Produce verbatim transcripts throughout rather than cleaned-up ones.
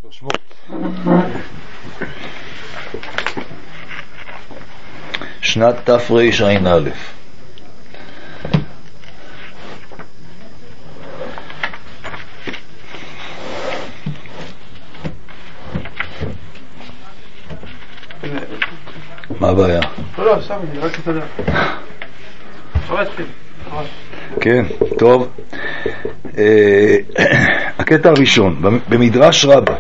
שמות. שנת תרע"א. מה הבעיה? לא, לא, סתם, אני רק אתדע. כן, טוב. הקטע הראשון, במדרש רבה,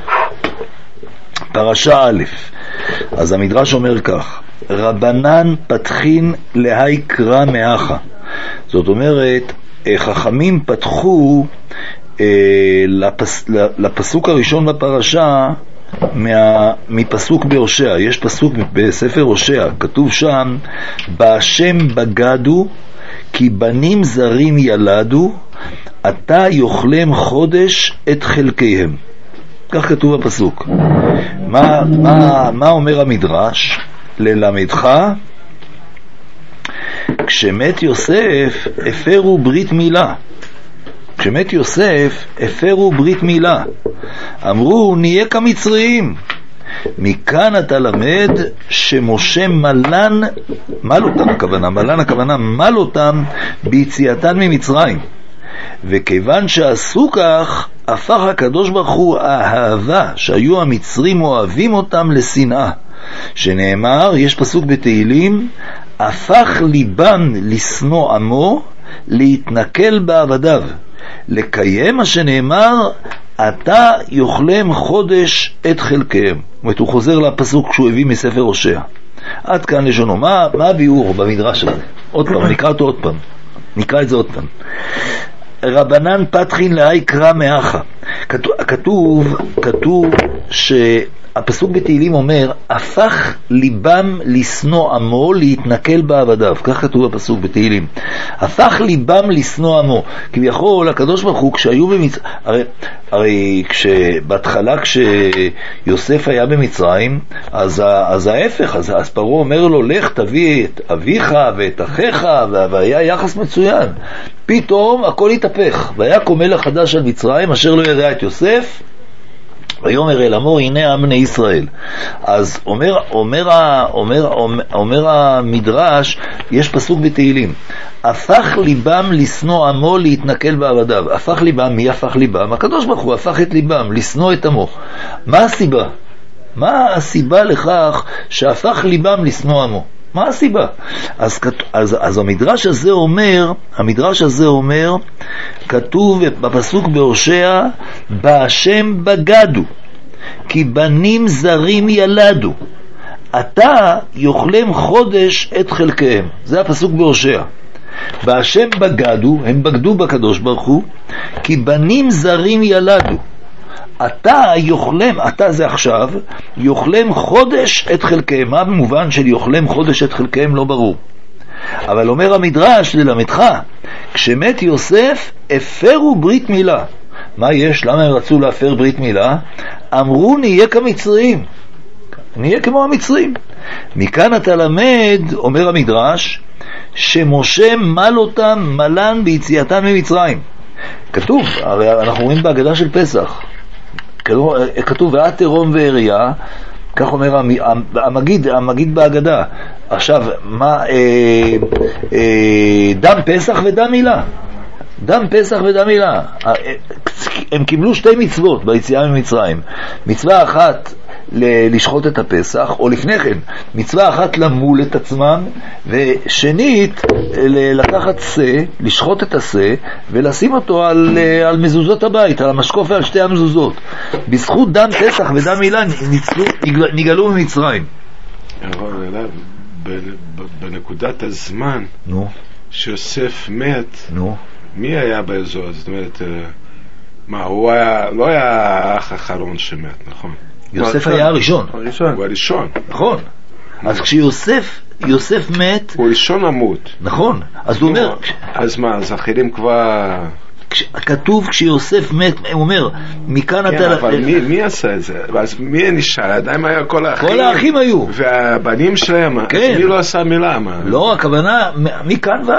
פרשה א', אז המדרש אומר כך: רבנן פתחין להי קרא מאחה. זאת אומרת, חכמים פתחו לפס, לפסוק הראשון בפרשה מה, מפסוק בהושע. יש פסוק בספר הושע, כתוב שם: בהשם בגדו כי בנים זרים ילדו, אתה יאכלם חודש את חלקיהם. כך כתוב בפסוק. מה, מה, מה אומר המדרש? ללמדך, כשמת יוסף הפרו ברית מילה. כשמת יוסף הפרו ברית מילה, אמרו נהיה כמצריים. מכאן אתה למד שמשה מלן, מל אותם הכוונה, מלן הכוונה מל אותם ביציאתן ממצרים, וכיוון שעשו כך הפך הקדוש ברוך הוא האהבה שהיו המצרים אוהבים אותם לשנאה, שנאמר, יש פסוק בתהילים: הפך ליבם לשנוא עמו, להתנכל בעבדיו, לקיים מה שנאמר אתה יאכלם חודש את חלקיהם. זאת אומרת, הוא חוזר לפסוק שהוא הביא מספר הושע. עד כאן לשונו. מה, מה הביאור במדרש הזה? עוד פעם, נקרא אותו עוד פעם. נקרא את זה עוד פעם. רבנן פתחין להי קרא מאחה. כתוב, כתוב, כתוב שהפסוק בתהילים אומר, הפך ליבם לשנוא עמו, להתנכל בעבדיו. כך כתוב הפסוק בתהילים. הפך ליבם לשנוא עמו. כביכול, הקדוש ברוך הוא, כשהיו במצרים, הרי, הרי כשבהתחלה כשיוסף היה במצרים, אז, אז ההפך, אז, אז פרעה אומר לו, לך תביא את אביך ואת אחיך, והיה יחס מצוין. פתאום הכל התהפך, והיה קומל חדש על מצרים אשר לא יראה את יוסף, ויאמר אל עמו הנה עם בני ישראל. אז אומר, אומר, אומר, אומר, אומר המדרש, יש פסוק בתהילים: הפך ליבם לשנוא עמו, להתנכל בעבדיו. הפך ליבם, מי הפך ליבם? הקדוש ברוך הוא הפך את ליבם לשנוא את עמו. מה הסיבה? מה הסיבה לכך שהפך ליבם לשנוא עמו? מה הסיבה? אז, אז, אז המדרש הזה אומר, המדרש הזה אומר, כתוב בפסוק בהושע: בהשם בגדו כי בנים זרים ילדו, אתה יאכלם חודש את חלקיהם. זה הפסוק בהושע. בהשם בגדו, הם בגדו בקדוש ברוך הוא, כי בנים זרים ילדו, אתה יאכלם, אתה זה עכשיו, יאכלם חודש את חלקיהם. מה במובן של יאכלם חודש את חלקיהם? לא ברור. אבל אומר המדרש ללמדך, כשמת יוסף הפרו ברית מילה. מה יש? למה הם רצו להפר ברית מילה? אמרו נהיה כמצרים, נהיה כמו המצרים. מכאן אתה למד, אומר המדרש, שמשה מל אותם מלן ביציאתם ממצרים. כתוב, הרי אנחנו רואים בהגדה של פסח, כתוב ואת תרום ועריה, כך אומר המגיד, המגיד בהגדה. עכשיו, מה, אה, אה, דם פסח ודם מילה. דם פסח ודם מילה. הם קיבלו שתי מצוות ביציאה ממצרים. מצווה אחת לשחוט את הפסח, או לפני כן מצווה אחת למול את עצמם, ושנית לקחת שא, לשחוט את השא ולשים אותו על, על מזוזות הבית, על המשקוף ועל שתי המזוזות. בזכות דם פסח ודם מילה ניצלו, נגלו ממצרים. בנקודת הזמן נו. שיוסף מת, נו. מי היה באזור? זאת אומרת, מה, הוא היה, לא היה האח האחרון שמת, נכון? יוסף היה הראשון. הוא הראשון. נכון. אז כשיוסף, יוסף מת, הוא ראשון למות. נכון. אז הוא אומר, אז מה, אז אחרים כבר... כתוב כשיוסף מת, הוא אומר, מכאן אתה... כן, אבל מי, מי עשה את זה? אז מי נשאר? עדיין היה כל האחים. כל האחים היו. והבנים שלהם, כן. מי לא עשה מילה? לא, הכוונה, מכאן והלאה.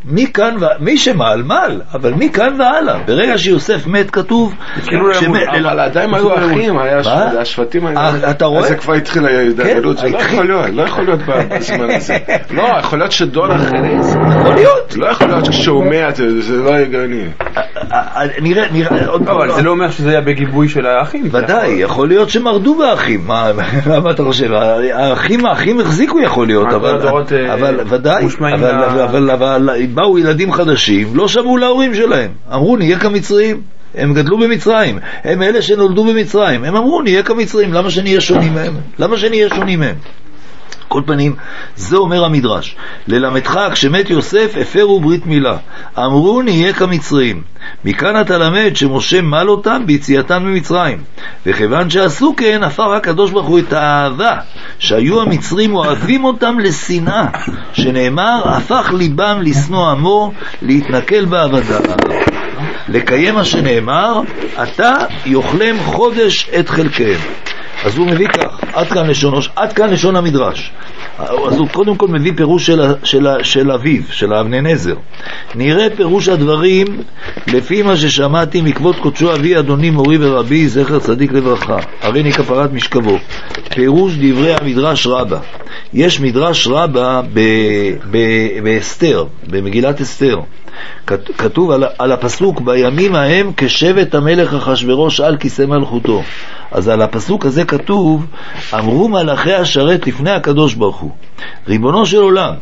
מכאן, מי שמעל מעל, אבל מכאן והלאה, ברגע שיוסף מת כתוב, אבל עדיין היו אחים, השבטים היו, אז זה כבר התחיל ההידרדרות, זה לא יכול להיות, לא יכול להיות בזמן הזה. לא, יכול להיות שדור אחרי, יכול להיות. לא יכול להיות כשהוא מת, זה לא יגרני. נראה, נראה, אבל זה לא אומר שזה היה בגיבוי של האחים. ודאי, יכול להיות שמרדו באחים, מה אתה חושב? האחים, האחים החזיקו יכול להיות, אבל ודאי, אבל באו ילדים חדשים, לא שמעו להורים שלהם, אמרו נהיה כמצרים, הם גדלו במצרים, הם אלה שנולדו במצרים, הם אמרו נהיה כמצרים, למה שנהיה שונים מהם? למה שנהיה שונים מהם? כל פנים, זה אומר המדרש, ללמדך כשמת יוסף הפרו ברית מילה, אמרו נהיה כמצרים, מכאן אתה למד שמשה מל אותם ביציאתם ממצרים, וכיוון שעשו כן הפך הקדוש ברוך הוא את האהבה שהיו המצרים אוהבים אותם לשנאה, שנאמר הפך ליבם לשנוא עמו, להתנכל בעבדה, לקיים מה שנאמר אתה יאכלם חודש את חלקיהם. אז הוא מביא כך, עד כאן לשון, עד כאן לשון המדרש. אז הוא קודם כל מביא פירוש של, של, של אביו, של אבני נזר. נראה פירוש הדברים לפי מה ששמעתי מכבוד קודשו אבי אדוני מורי ורבי זכר צדיק לברכה, הריני כפרת משכבו. פירוש דברי המדרש רבה. יש מדרש רבה באסתר, במגילת אסתר. כתוב על, על הפסוק בימים ההם כשבט המלך אחשוורוש על כיסא מלכותו. אז על הפסוק הזה כתוב אמרו מלאכי השרת לפני הקדוש ברוך הוא ריבונו של עולם.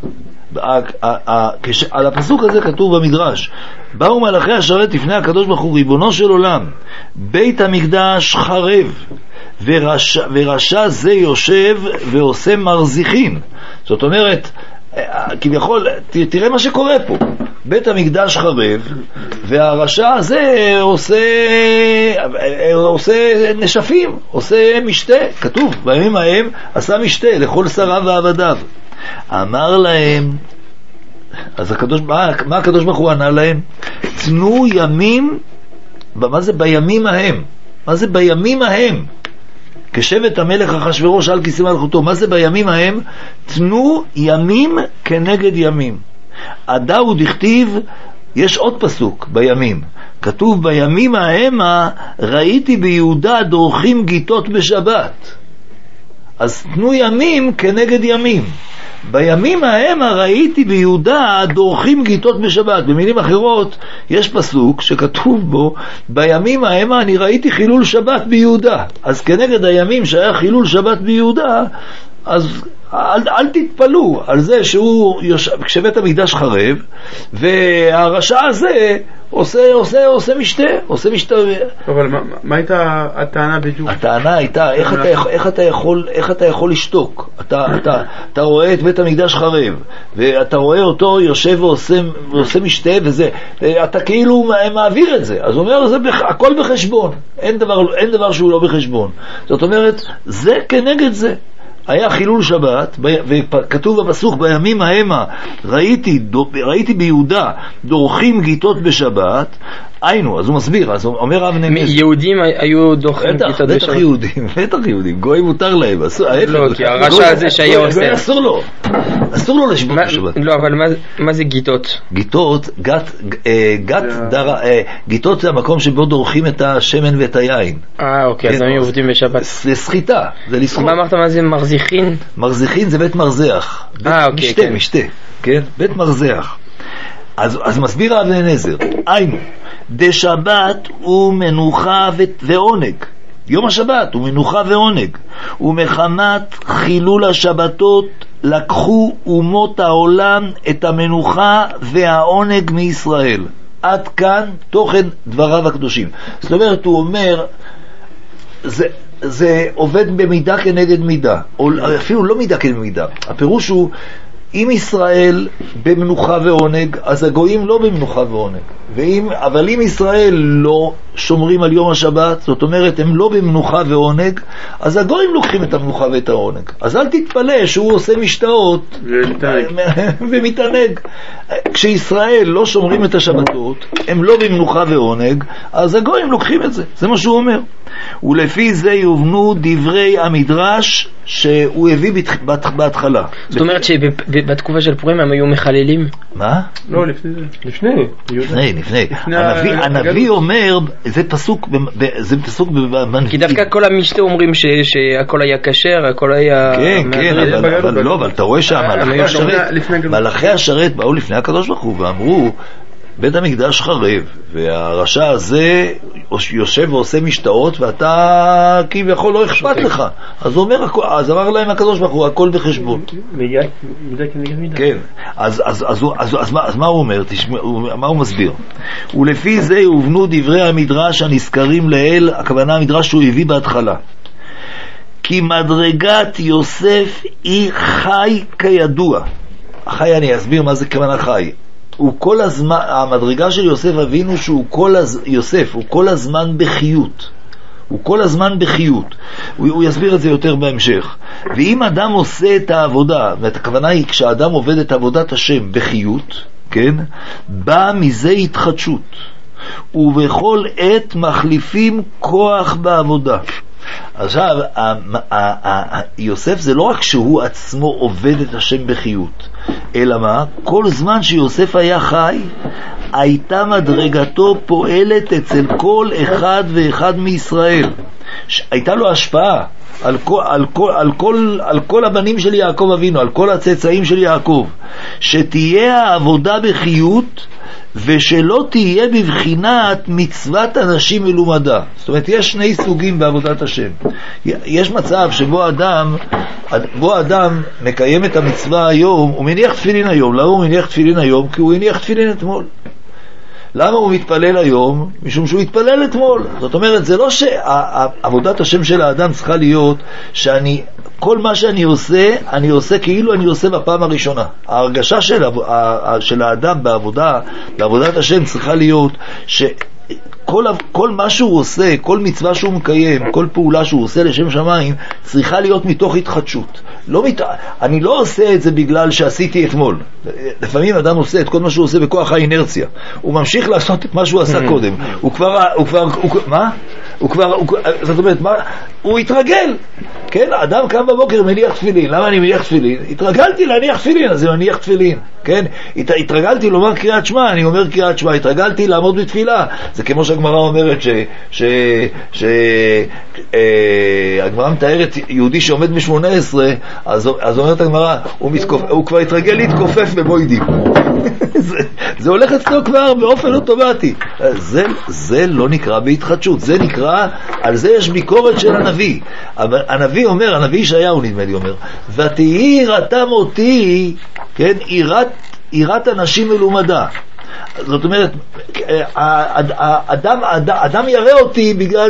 על הפסוק הזה כתוב במדרש באו מלאכי השרת לפני הקדוש ברוך הוא ריבונו של עולם, בית המקדש חרב ורשע, ורשע זה יושב ועושה מרזיחין. זאת אומרת כביכול, תראה מה שקורה פה, בית המקדש חרב והרשע הזה עושה עושה נשפים, עושה משתה. כתוב בימים ההם עשה משתה לכל שריו ועבדיו. אמר להם, אז הקדוש, מה, מה הקדוש ברוך הוא ענה להם? תנו ימים, מה זה בימים ההם? מה זה בימים ההם? כשבט המלך אחשוורוש על כיסא מלכותו, מה זה בימים ההם? תנו ימים כנגד ימים. הדאו דכתיב, יש עוד פסוק בימים, כתוב בימים ההם ראיתי ביהודה דורכים גיטות בשבת. אז תנו ימים כנגד ימים. בימים ההם ראיתי ביהודה דורכים גיטות בשבת. במילים אחרות, יש פסוק שכתוב בו בימים ההם אני ראיתי חילול שבת ביהודה. אז כנגד הימים שהיה חילול שבת ביהודה, אז אל, אל תתפלו על זה שהוא יושב, כשבית המקדש חרב והרשע הזה עושה, עושה, עושה משתה, עושה משתה. אבל מה, מה הייתה הטענה בדיוק? הטענה הייתה, איך אתה, איך אתה יכול, איך אתה יכול לשתוק? אתה, אתה, אתה רואה את בית המקדש חרב, ואתה רואה אותו יושב ועושה, ועושה משתה וזה, אתה כאילו מעביר את זה. אז הוא אומר, זה הכל בחשבון. אין דבר, אין דבר שהוא לא בחשבון. זאת אומרת, זה כנגד זה. היה חילול שבת, וכתוב בפסוק בימים ההם ראיתי, ראיתי ביהודה דורכים גיטות בשבת. היינו, אז הוא מסביר, אז הוא אומר אבני נזר, יהודים היו דורכים גיטות בשבת? בטח יהודים, בטח יהודים, גוי מותר להם. לא, כי הרשע הזה שהיה עושה, אסור לו, אסור לו לשבות בשבת. לא, אבל מה זה גיטות? גיטות, גיטות זה המקום שבו דורכים את השמן ואת היין. אה, אוקיי, אז הם עובדים בשבת. זה סחיטה, זה לסחוט. מה אמרת, מה זה מרזיחין? מרזיחין זה בית מרזח, משתה, משתה, כן, בית מרזח. אז, אז מסביר אבני נזר, היינו, דשבת הוא מנוחה ועונג, יום השבת הוא מנוחה ועונג, ומחמת חילול השבתות לקחו אומות העולם את המנוחה והעונג מישראל. עד כאן תוכן דבריו הקדושים. זאת אומרת, הוא אומר, זה, זה עובד במידה כנגד מידה, או אפילו לא מידה כנגד מידה. הפירוש הוא, אם ישראל במנוחה ועונג, אז הגויים לא במנוחה ועונג. ואם, אבל אם ישראל לא שומרים על יום השבת, זאת אומרת הם לא במנוחה ועונג, אז הגויים לוקחים את המנוחה ואת העונג. אז אל תתפלא שהוא עושה משתאות ומתענג. כשישראל לא שומרים את השבתות, הם לא במנוחה ועונג, אז הגויים לוקחים את זה, זה מה שהוא אומר. ולפי זה יובנו דברי המדרש שהוא הביא בהתחלה. זאת אומרת שבתקופה של פורים הם היו מחללים? מה? לא, לפני זה. לפני. לפני, לפני. הנביא אומר, זה פסוק, זה פסוק במנהיג. כי דווקא כל המשתה אומרים שהכל היה כשר, הכל היה... כן, כן, אבל לא, אבל אתה רואה שהמלאכי השרת באו לפני הקדוש ברוך הוא ואמרו, בית המקדש חרב, והרשע הזה יושב ועושה משתאות, ואתה כביכול לא אכפת לך. אז הוא אומר, אז אמר להם הקדוש ברוך הוא, הכל בחשבון. כן, אז, אז, אז, אז, אז, אז מה הוא אומר? מה הוא מסביר? ולפי זה יובנו דברי המדרש הנזכרים לאל, הכוונה המדרש שהוא הביא בהתחלה. כי מדרגת יוסף היא חי כידוע. חי, אני אסביר מה זה כוונה חי. הוא כל הזמן, המדרגה של יוסף אבינו שהוא כל הז... יוסף, הוא כל הזמן בחיות. הוא כל הזמן בחיות. הוא, הוא יסביר את זה יותר בהמשך. ואם אדם עושה את העבודה, ואת הכוונה היא כשאדם עובד את עבודת השם בחיות, כן? בא מזה התחדשות. ובכל עת מחליפים כוח בעבודה. עכשיו, יוסף זה לא רק שהוא עצמו עובד את השם בחיות, אלא מה? כל זמן שיוסף היה חי, הייתה מדרגתו פועלת אצל כל אחד ואחד מישראל. הייתה לו השפעה על כל, על כל, על כל, על כל הבנים של יעקב אבינו, על כל הצאצאים של יעקב, שתהיה העבודה בחיות ושלא תהיה בבחינת מצוות אנשים מלומדה. זאת אומרת, יש שני סוגים בעבודת השם. יש מצב שבו אדם, בו אדם מקיים את המצווה היום, הוא מניח תפילין היום. למה הוא מניח תפילין היום? כי הוא הניח תפילין אתמול. למה הוא מתפלל היום? משום שהוא התפלל אתמול. זאת אומרת, זה לא שעבודת השם של האדם צריכה להיות שאני, כל מה שאני עושה, אני עושה כאילו אני עושה בפעם הראשונה. ההרגשה של, של האדם בעבודה, בעבודת השם צריכה להיות ש... כל, כל מה שהוא עושה, כל מצווה שהוא מקיים, כל פעולה שהוא עושה לשם שמיים, צריכה להיות מתוך התחדשות. לא מת... אני לא עושה את זה בגלל שעשיתי אתמול. לפעמים אדם עושה את כל מה שהוא עושה בכוח האינרציה. הוא ממשיך לעשות את מה שהוא עשה קודם. הוא כבר... הוא כבר הוא... מה? הוא כבר... הוא... זאת אומרת, מה? הוא התרגל. כן? אדם קם בבוקר מניח תפילין. למה אני מניח תפילין? התרגלתי להניח תפילין, אז אני מניח תפילין. כן? הת... התרגלתי לומר קריאת שמע, אני אומר קריאת שמע. התרגלתי לעמוד בתפילה. זה כמו שהגמרא אומרת ש... ש... ש... אה... הגמרא מתארת יהודי שעומד ב-שמונה עשרה, אז, אז אומרת הגמרא, הוא, מתכופ... הוא כבר התרגל להתכופף במוידים. זה, זה הולך אצלו כבר באופן אוטומטי. זה, זה לא נקרא בהתחדשות, זה נקרא, על זה יש ביקורת של הנביא. הנביא אומר, הנביא ישעיהו נדמה לי אומר, ותהי יראתם אותי, כן, יראת, יראת אנשים מלומדה. זאת אומרת, אדם, אדם, אדם יראה אותי בגלל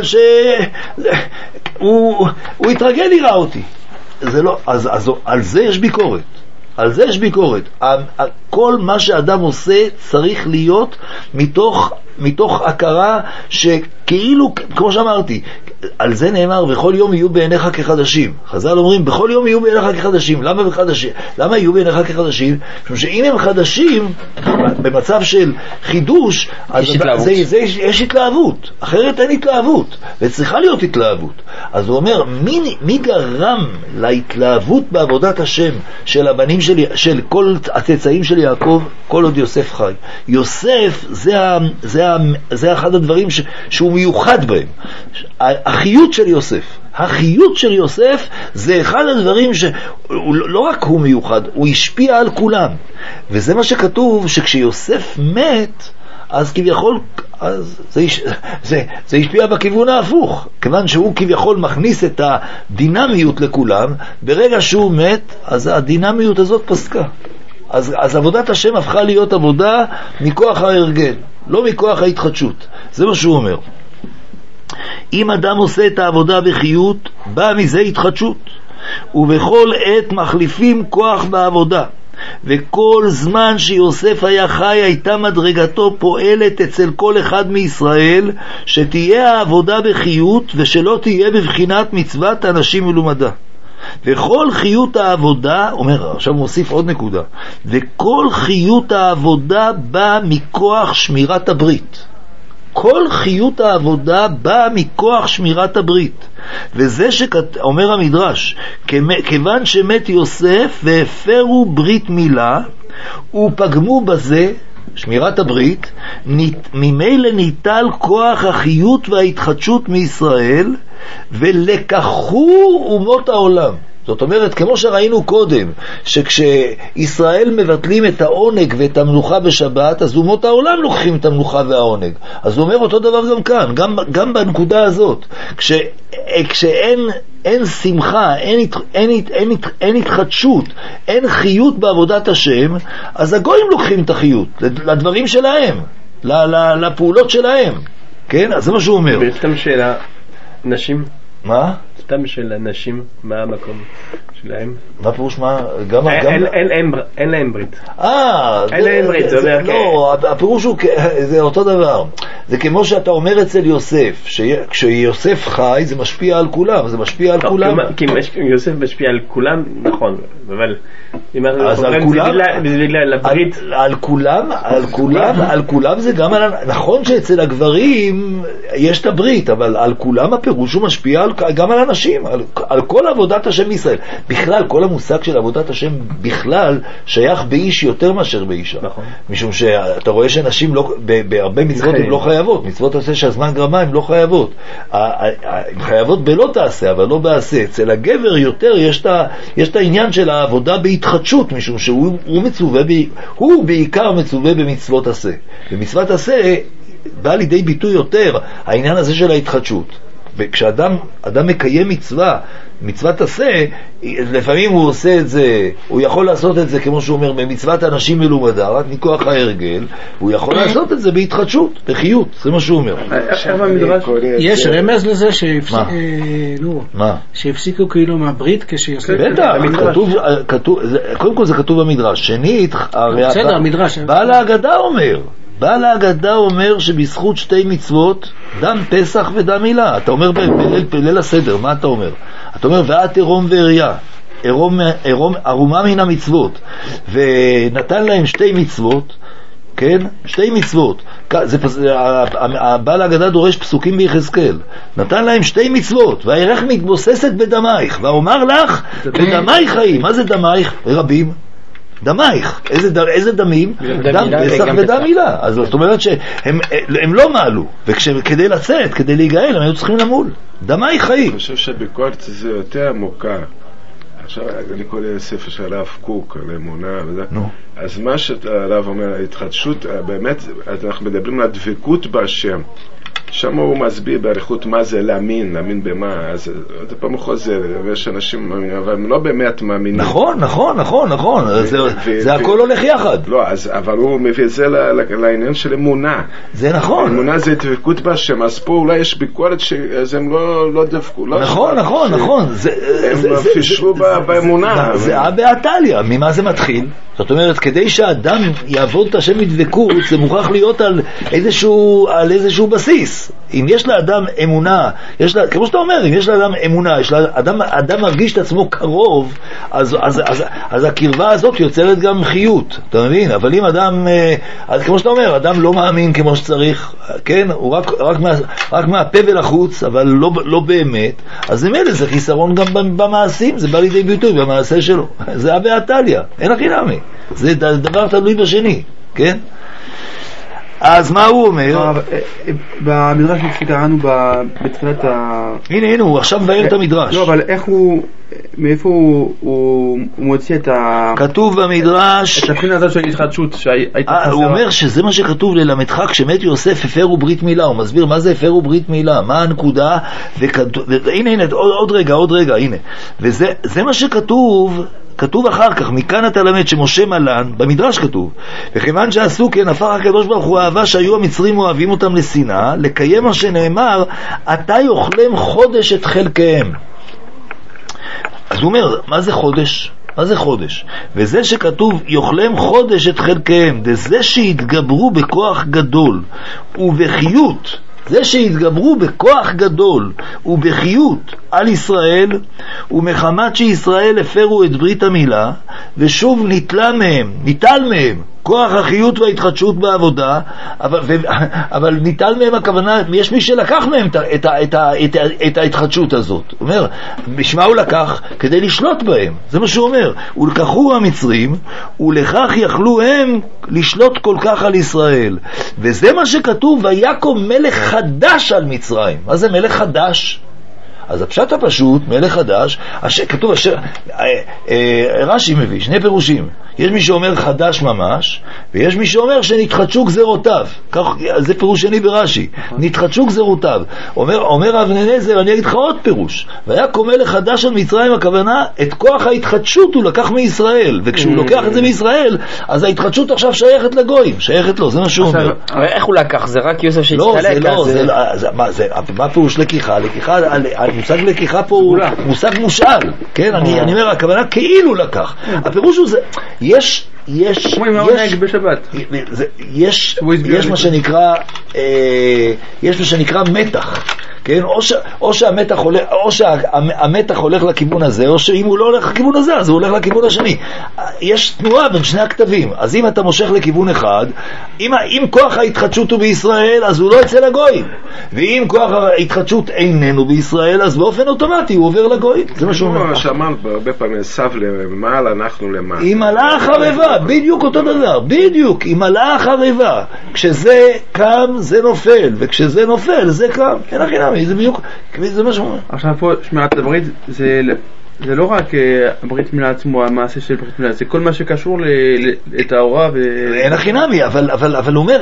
שהוא הוא יתרגל לראה אותי. זה לא, אז, אז על זה יש ביקורת. על זה יש ביקורת. כל מה שאדם עושה צריך להיות מתוך, מתוך הכרה שכאילו, כמו שאמרתי, על זה נאמר, בכל יום יהיו בעיניך כחדשים. חז"ל אומרים, בכל יום יהיו בעיניך כחדשים. למה בחדשים? למה יהיו בעיניך כחדשים? משום שאם הם חדשים, במצב של חידוש, אז יש זה, זה, זה, יש התלהבות. אחרת אין התלהבות. וצריכה להיות התלהבות. אז הוא אומר, מי, מי גרם להתלהבות בעבודת השם של הבנים של, של כל הצאצאים של יעקב, כל עוד יוסף חי? יוסף זה, זה, זה אחד הדברים ש, שהוא מיוחד בהם. החיות של יוסף, החיות של יוסף זה אחד הדברים שלא רק הוא מיוחד, הוא השפיע על כולם. וזה מה שכתוב, שכשיוסף מת, אז כביכול, אז זה, זה, זה השפיע בכיוון ההפוך. כיוון שהוא כביכול מכניס את הדינמיות לכולם, ברגע שהוא מת, אז הדינמיות הזאת פסקה. אז, אז עבודת השם הפכה להיות עבודה מכוח ההרגל, לא מכוח ההתחדשות. זה מה שהוא אומר. אם אדם עושה את העבודה בחיות, בא מזה התחדשות. ובכל עת מחליפים כוח בעבודה. וכל זמן שיוסף היה חי הייתה מדרגתו פועלת אצל כל אחד מישראל, שתהיה העבודה בחיות ושלא תהיה בבחינת מצוות אנשים מלומדה. וכל חיות העבודה, אומר, עכשיו מוסיף עוד נקודה, וכל חיות העבודה באה מכוח שמירת הברית. כל חיות העבודה באה מכוח שמירת הברית. וזה שאומר המדרש, כיוון שמת יוסף והפרו ברית מילה ופגמו בזה, שמירת הברית, ממילא ניטל כוח החיות וההתחדשות מישראל ולקחו אומות העולם. זאת אומרת, כמו שראינו קודם, שכשישראל מבטלים את העונג ואת המנוחה בשבת, אז אומות העולם לוקחים את המנוחה והעונג. אז הוא אומר אותו דבר גם כאן, גם, גם בנקודה הזאת. כש, כשאין אין שמחה, אין, אין, אין, אין, אין התחדשות, אין חיות בעבודת השם, אז הגויים לוקחים את החיות לדברים שלהם, לפעולות שלהם. כן? אז זה מה שהוא אומר. בעצם של הנשים. מה? סתם של אנשים, מה המקום שלהם? מה פירוש מה? גם... אין להם ברית. אה, אין להם ברית, זה אומר... לא, הפירוש הוא, זה אותו דבר. זה כמו שאתה אומר אצל יוסף, כשיוסף חי זה משפיע על כולם, זה משפיע על כולם. כי יוסף משפיע על כולם, נכון, אבל... אז על כולם, על כולם, על כולם, על כולם זה גם על... נכון שאצל הגברים יש את הברית, אבל על כולם הפירוש הוא משפיע גם על אנשים, על, על כל עבודת השם בישראל. בכלל, כל המושג של עבודת השם בכלל שייך באיש יותר מאשר באישה. נכון. משום שאתה רואה שנשים לא, בהרבה מצוות הן לא חייבות. מצוות עושה שהזמן גרמה הן לא חייבות. הן חייבות בלא תעשה, אבל לא בעשה. אצל הגבר יותר יש את העניין של העבודה בהתחדשות, משום שהוא הוא מצווה, הוא בעיקר מצווה במצוות עשה. במצוות עשה בא לידי ביטוי יותר העניין הזה של ההתחדשות. וכשאדם אדם מקיים מצווה, מצוות עשה, לפעמים הוא עושה את זה, הוא יכול לעשות את זה כמו שהוא אומר, במצוות אנשים מלומדה, רק מכוח ההרגל, הוא יכול לעשות את זה בהתחדשות, בחיות, זה מה שהוא אומר. יש רמז לזה שהפסיקו כאילו מהברית כשיוסף? בטח, קודם כל זה כתוב במדרש. שנית, בעל ההגדה אומר, בעל ההגדה אומר שבזכות שתי מצוות, דם פסח ודם מילה. אתה אומר בליל, בליל הסדר, מה אתה אומר? אתה אומר, ואת עירום ועריה, עירום, עירום, ערומה מן המצוות, ונתן להם שתי מצוות, כן? שתי מצוות. זה, בעל ההגדה דורש פסוקים ביחזקאל. נתן להם שתי מצוות, והערך מתבוססת בדמייך, ואומר לך, בדמייך חיים. מה זה דמייך? רבים. דמייך, איזה, ד... איזה דמים? דם פסח ודם מילה. אז זאת אומרת שהם הם לא מעלו, וכדי לצאת, כדי להיגאל, הם היו צריכים למול. דמייך חיים. אני חושב שביקורת זה יותר עמוקה. עכשיו אני קורא ספר של הרב קוק על אמונה וזה. No. אז מה שהרב אומר, ההתחדשות, באמת, אנחנו מדברים על דבקות בהשם. שם הוא מסביר בעריכות מה זה להאמין, להאמין במה. אז זה פעם חוזר, ויש אנשים מאמינים, אבל הם לא באמת מאמינים. נכון, נכון, נכון, נכון. זה הכל הולך יחד. לא, אבל הוא מביא את זה לעניין של אמונה. זה נכון. אמונה זה דבקות בהשם, אז פה אולי יש ביקורת שהם לא דבקו. נכון, נכון, נכון. הם פישרו באמונה. זה הבעתליה. ממה זה מתחיל? זאת אומרת, כדי שהאדם יעבוד את השם מדבקות, זה מוכרח להיות על איזשהו, על איזשהו בסיס. אם יש לאדם אמונה, יש לה, כמו שאתה אומר, אם יש לאדם אמונה, יש לאדם, אדם מרגיש את עצמו קרוב, אז, אז, אז, אז הקרבה הזאת יוצרת גם חיות, אתה מבין? אבל אם אדם, אז כמו שאתה אומר, אדם לא מאמין כמו שצריך, כן? הוא רק, רק, מה, רק מהפה ולחוץ, אבל לא, לא באמת, אז זה מלא, זה חיסרון גם במעשים, זה בא לידי ביטוי במעשה שלו. זה הבעתליה, אין הכי נמי. זה דבר תלוי בשני, כן? אז מה הוא אומר? במדרש שקראנו בתחילת ה... הנה, הנה, הוא עכשיו מבאר את המדרש. לא, אבל איך הוא... מאיפה הוא מוציא את ה... כתוב במדרש... את הבחינה הזאת של התחדשות שהייתה חסרה. הוא אומר שזה מה שכתוב ללמדך, כשמת יוסף הפרו ברית מילה. הוא מסביר מה זה הפרו ברית מילה, מה הנקודה, הנה, הנה, עוד רגע, עוד רגע, הנה. וזה מה שכתוב... כתוב אחר כך, מכאן אתה למד שמשה מלן, במדרש כתוב, וכיוון שעשו כן, הפך הקדוש ברוך הוא אהבה שהיו המצרים אוהבים אותם לשנאה, לקיים מה שנאמר, אתה יאכלם חודש את חלקיהם. אז הוא אומר, מה זה חודש? מה זה חודש? וזה שכתוב יאכלם חודש את חלקיהם, זה שהתגברו בכוח גדול ובחיות, זה שהתגברו בכוח גדול ובחיות על ישראל, ומחמת שישראל הפרו את ברית המילה, ושוב ניטלה מהם, ניטל מהם כוח החיות וההתחדשות בעבודה, אבל, ו, אבל ניטל מהם הכוונה, יש מי שלקח מהם את, את, את, את, את ההתחדשות הזאת. הוא אומר, בשמה הוא לקח? כדי לשלוט בהם, זה מה שהוא אומר. ולקחו המצרים, ולכך יכלו הם לשלוט כל כך על ישראל. וזה מה שכתוב, ויקום מלך חדש על מצרים. מה זה מלך חדש? אז הפשט הפשוט, מלך חדש, אשר, כתוב אשר, אה, אה, רש"י מביא, שני פירושים. יש מי שאומר חדש ממש, ויש מי שאומר שנתחדשו גזרותיו. כך, זה פירוש שני ברש"י. נתחדשו גזרותיו. אומר, אומר אבננזר, אני אגיד לך עוד פירוש. והיה מלך חדש על מצרים, הכוונה, את כוח ההתחדשות הוא לקח מישראל. וכשהוא לוקח את זה מישראל, אז ההתחדשות עכשיו שייכת לגויים. שייכת לו, זה מה שהוא אומר. אבל איך הוא לקח? זה רק יוסף שהצטלק. לא, זה לא, זה לא, זה, מה, זה, מה פירוש לקיחה? לקיחה, המושג לקיחה פה הוא מושג מושאל, כן? אני, אני אומר, הכוונה כאילו לקח. הפירוש הוא זה, יש, יש, יש, בשבת. יש, יש מה שנקרא, יש מה שנקרא מתח. כן? או, ש, או, שהמתח הולך, או שהמתח הולך לכיוון הזה, או שאם הוא לא הולך לכיוון הזה, אז הוא הולך לכיוון השני. יש תנועה בין שני הכתבים. אז אם אתה מושך לכיוון אחד, אם, אם כוח ההתחדשות הוא בישראל, אז הוא לא יצא לגויים. ואם כוח ההתחדשות איננו בישראל, אז באופן אוטומטי הוא עובר לגויים. זה מה שהוא אומר. שאמרנו הרבה פעמים, סב למעל, אנחנו למעל. עם עלה החרבה, בדיוק אותו דבר. בדיוק, עם עלה החרבה. כשזה קם, זה נופל. וכשזה נופל, זה קם. אין הכי זה בדיוק, זה מה שאומר. עכשיו פה שמירת הברית זה, זה לא רק הברית מילה עצמו, המעשה של ברית מילה, זה כל מה שקשור לתאורה ו... אין הכי נמי, אבל, אבל, אבל הוא אומר,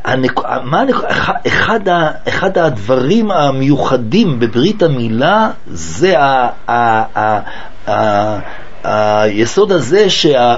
מה, אחד, אחד הדברים המיוחדים בברית המילה זה ה, ה, ה, ה, היסוד הזה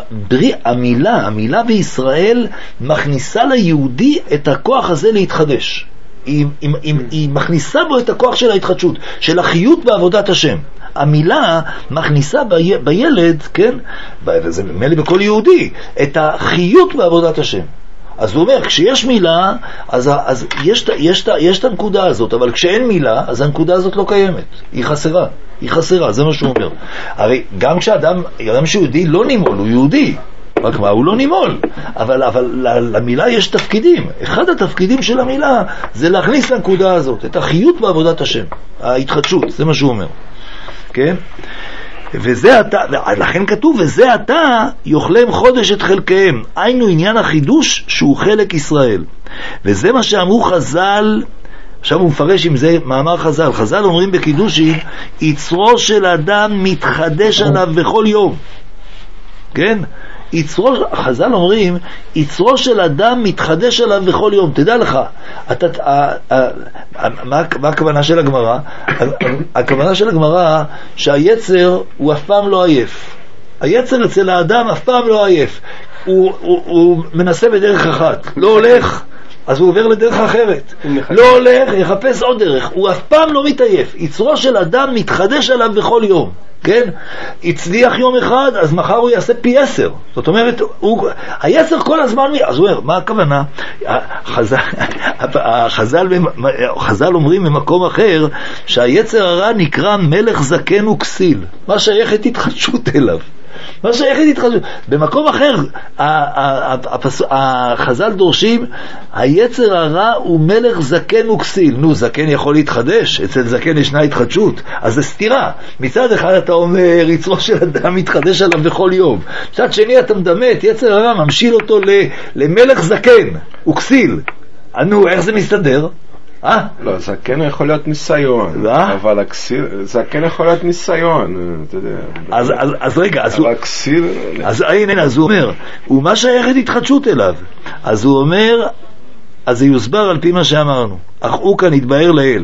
שהמילה, המילה בישראל מכניסה ליהודי את הכוח הזה להתחדש. היא, היא, היא, היא מכניסה בו את הכוח של ההתחדשות, של החיות בעבודת השם. המילה מכניסה בי, בילד, כן, וזה מלא בכל יהודי, את החיות בעבודת השם. אז הוא אומר, כשיש מילה, אז, אז יש, יש, יש את הנקודה הזאת, אבל כשאין מילה, אז הנקודה הזאת לא קיימת. היא חסרה, היא חסרה, זה מה שהוא אומר. הרי גם כשאדם, אדם שיהודי לא נימול, הוא יהודי. רק מה, הוא לא נימול, אבל, אבל למילה יש תפקידים. אחד התפקידים של המילה זה להכניס לנקודה הזאת, את החיות בעבודת השם, ההתחדשות, זה מה שהוא אומר. כן? וזה אתה, לכן כתוב, וזה אתה יאכלם חודש את חלקיהם, היינו עניין החידוש שהוא חלק ישראל. וזה מה שאמרו חז"ל, עכשיו הוא מפרש עם זה מאמר חז"ל. חז"ל אומרים בקידושין, יצרו של אדם מתחדש עליו בכל יום. כן? יצרו, חז"ל אומרים, יצרו של אדם מתחדש עליו בכל יום. תדע לך, אתה, ה, ה, ה, מה, מה הכוונה של הגמרא? הכוונה של הגמרא שהיצר הוא אף פעם לא עייף. היצר אצל האדם אף פעם לא עייף. הוא, הוא, הוא מנסה בדרך אחת, לא הולך, אז הוא עובר לדרך אחרת. לא הולך, יחפש עוד דרך. הוא אף פעם לא מתעייף. יצרו של אדם מתחדש עליו בכל יום. כן? הצליח יום אחד, אז מחר הוא יעשה פי עשר. זאת אומרת, הוא, היצר כל הזמן, אז הוא אומר, מה הכוונה? החז"ל, החז"ל, החז"ל אומרים במקום אחר, שהיצר הרע נקרא מלך זקן וכסיל. מה שייכת התחדשות אליו? מה שייכת התחדשות? במקום אחר, החז"ל דורשים, היצר הרע הוא מלך זקן וכסיל. נו, זקן יכול להתחדש, אצל זקן ישנה התחדשות, אז זה סתירה. מצד אחד אתה אומר, יצרו של אדם מתחדש עליו בכל יום. מצד שני אתה מדמה את יצר הרע, ממשיל אותו למלך זקן וכסיל. נו, איך זה מסתדר? אה? לא, זקן יכול להיות ניסיון, אבל הכסיל, זקן יכול להיות ניסיון, אתה יודע. אז, אז, אז רגע, אז הוא, הכסיל... אז הנה, אז הוא אומר, ומה שייכת התחדשות אליו? אז הוא אומר, אז זה יוסבר על פי מה שאמרנו, אך הוא כאן יתבהר לאל,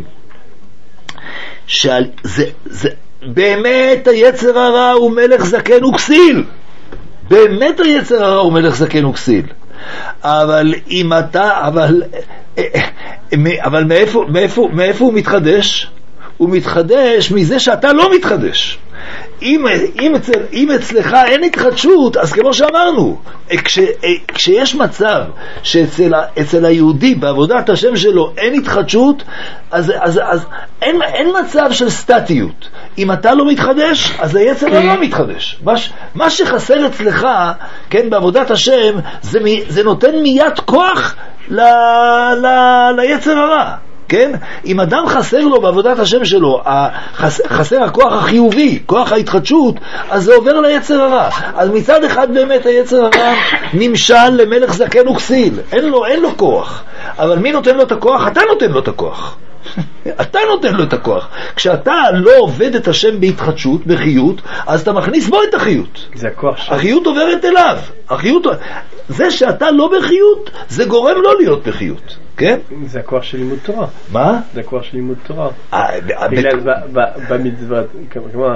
שזה, זה, באמת היצר הרע הוא מלך זקן וכסיל, באמת היצר הרע הוא מלך זקן וכסיל, אבל אם אתה, אבל... אבל מאיפה, מאיפה, מאיפה הוא מתחדש? הוא מתחדש מזה שאתה לא מתחדש. אם, אם, אצל, אם אצלך אין התחדשות, אז כמו שאמרנו, כש, כשיש מצב שאצל אצל היהודי בעבודת השם שלו אין התחדשות, אז, אז, אז אין, אין מצב של סטטיות. אם אתה לא מתחדש, אז היצר הרע מתחדש. מה, מה שחסר אצלך, כן, בעבודת השם, זה, זה נותן מיד כוח ל, ל, ליצר הרע. כן? אם אדם חסר לו בעבודת השם שלו, חסר, חסר הכוח החיובי, כוח ההתחדשות, אז זה עובר ליצר הרע. אז מצד אחד באמת היצר הרע נמשל למלך זקן וכסיל, אין לו, אין לו כוח. אבל מי נותן לו את הכוח? אתה נותן לו את הכוח. אתה נותן לו את הכוח. כשאתה לא עובד את השם בהתחדשות, בחיות, אז אתה מכניס בו את החיות. זה הכוח שם. החיות עוברת אליו. החיות... זה שאתה לא בחיות, זה גורם לא להיות בחיות. כן? זה הכוח של לימוד תורה. מה? זה הכוח של לימוד תורה. בגלל במצוות, כמו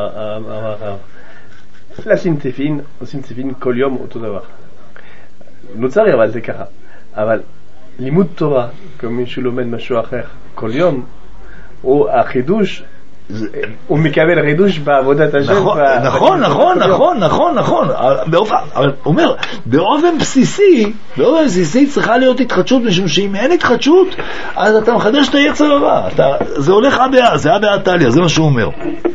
עושים תפילין, עושים תפילין כל יום אותו דבר. לא צריך, אבל זה ככה. אבל לימוד תורה, כמו מישהו לומד משהו אחר כל יום, הוא החידוש, הוא מקבל חידוש בעבודת השם. נכון, נכון, נכון, נכון, נכון. אבל אומר, באופן בסיסי, באופן בסיסי צריכה להיות התחדשות, משום שאם אין התחדשות, אז אתה מחדש את היצר הרע. זה הולך הבאה, זה הבאה תליה, זה מה שהוא אומר.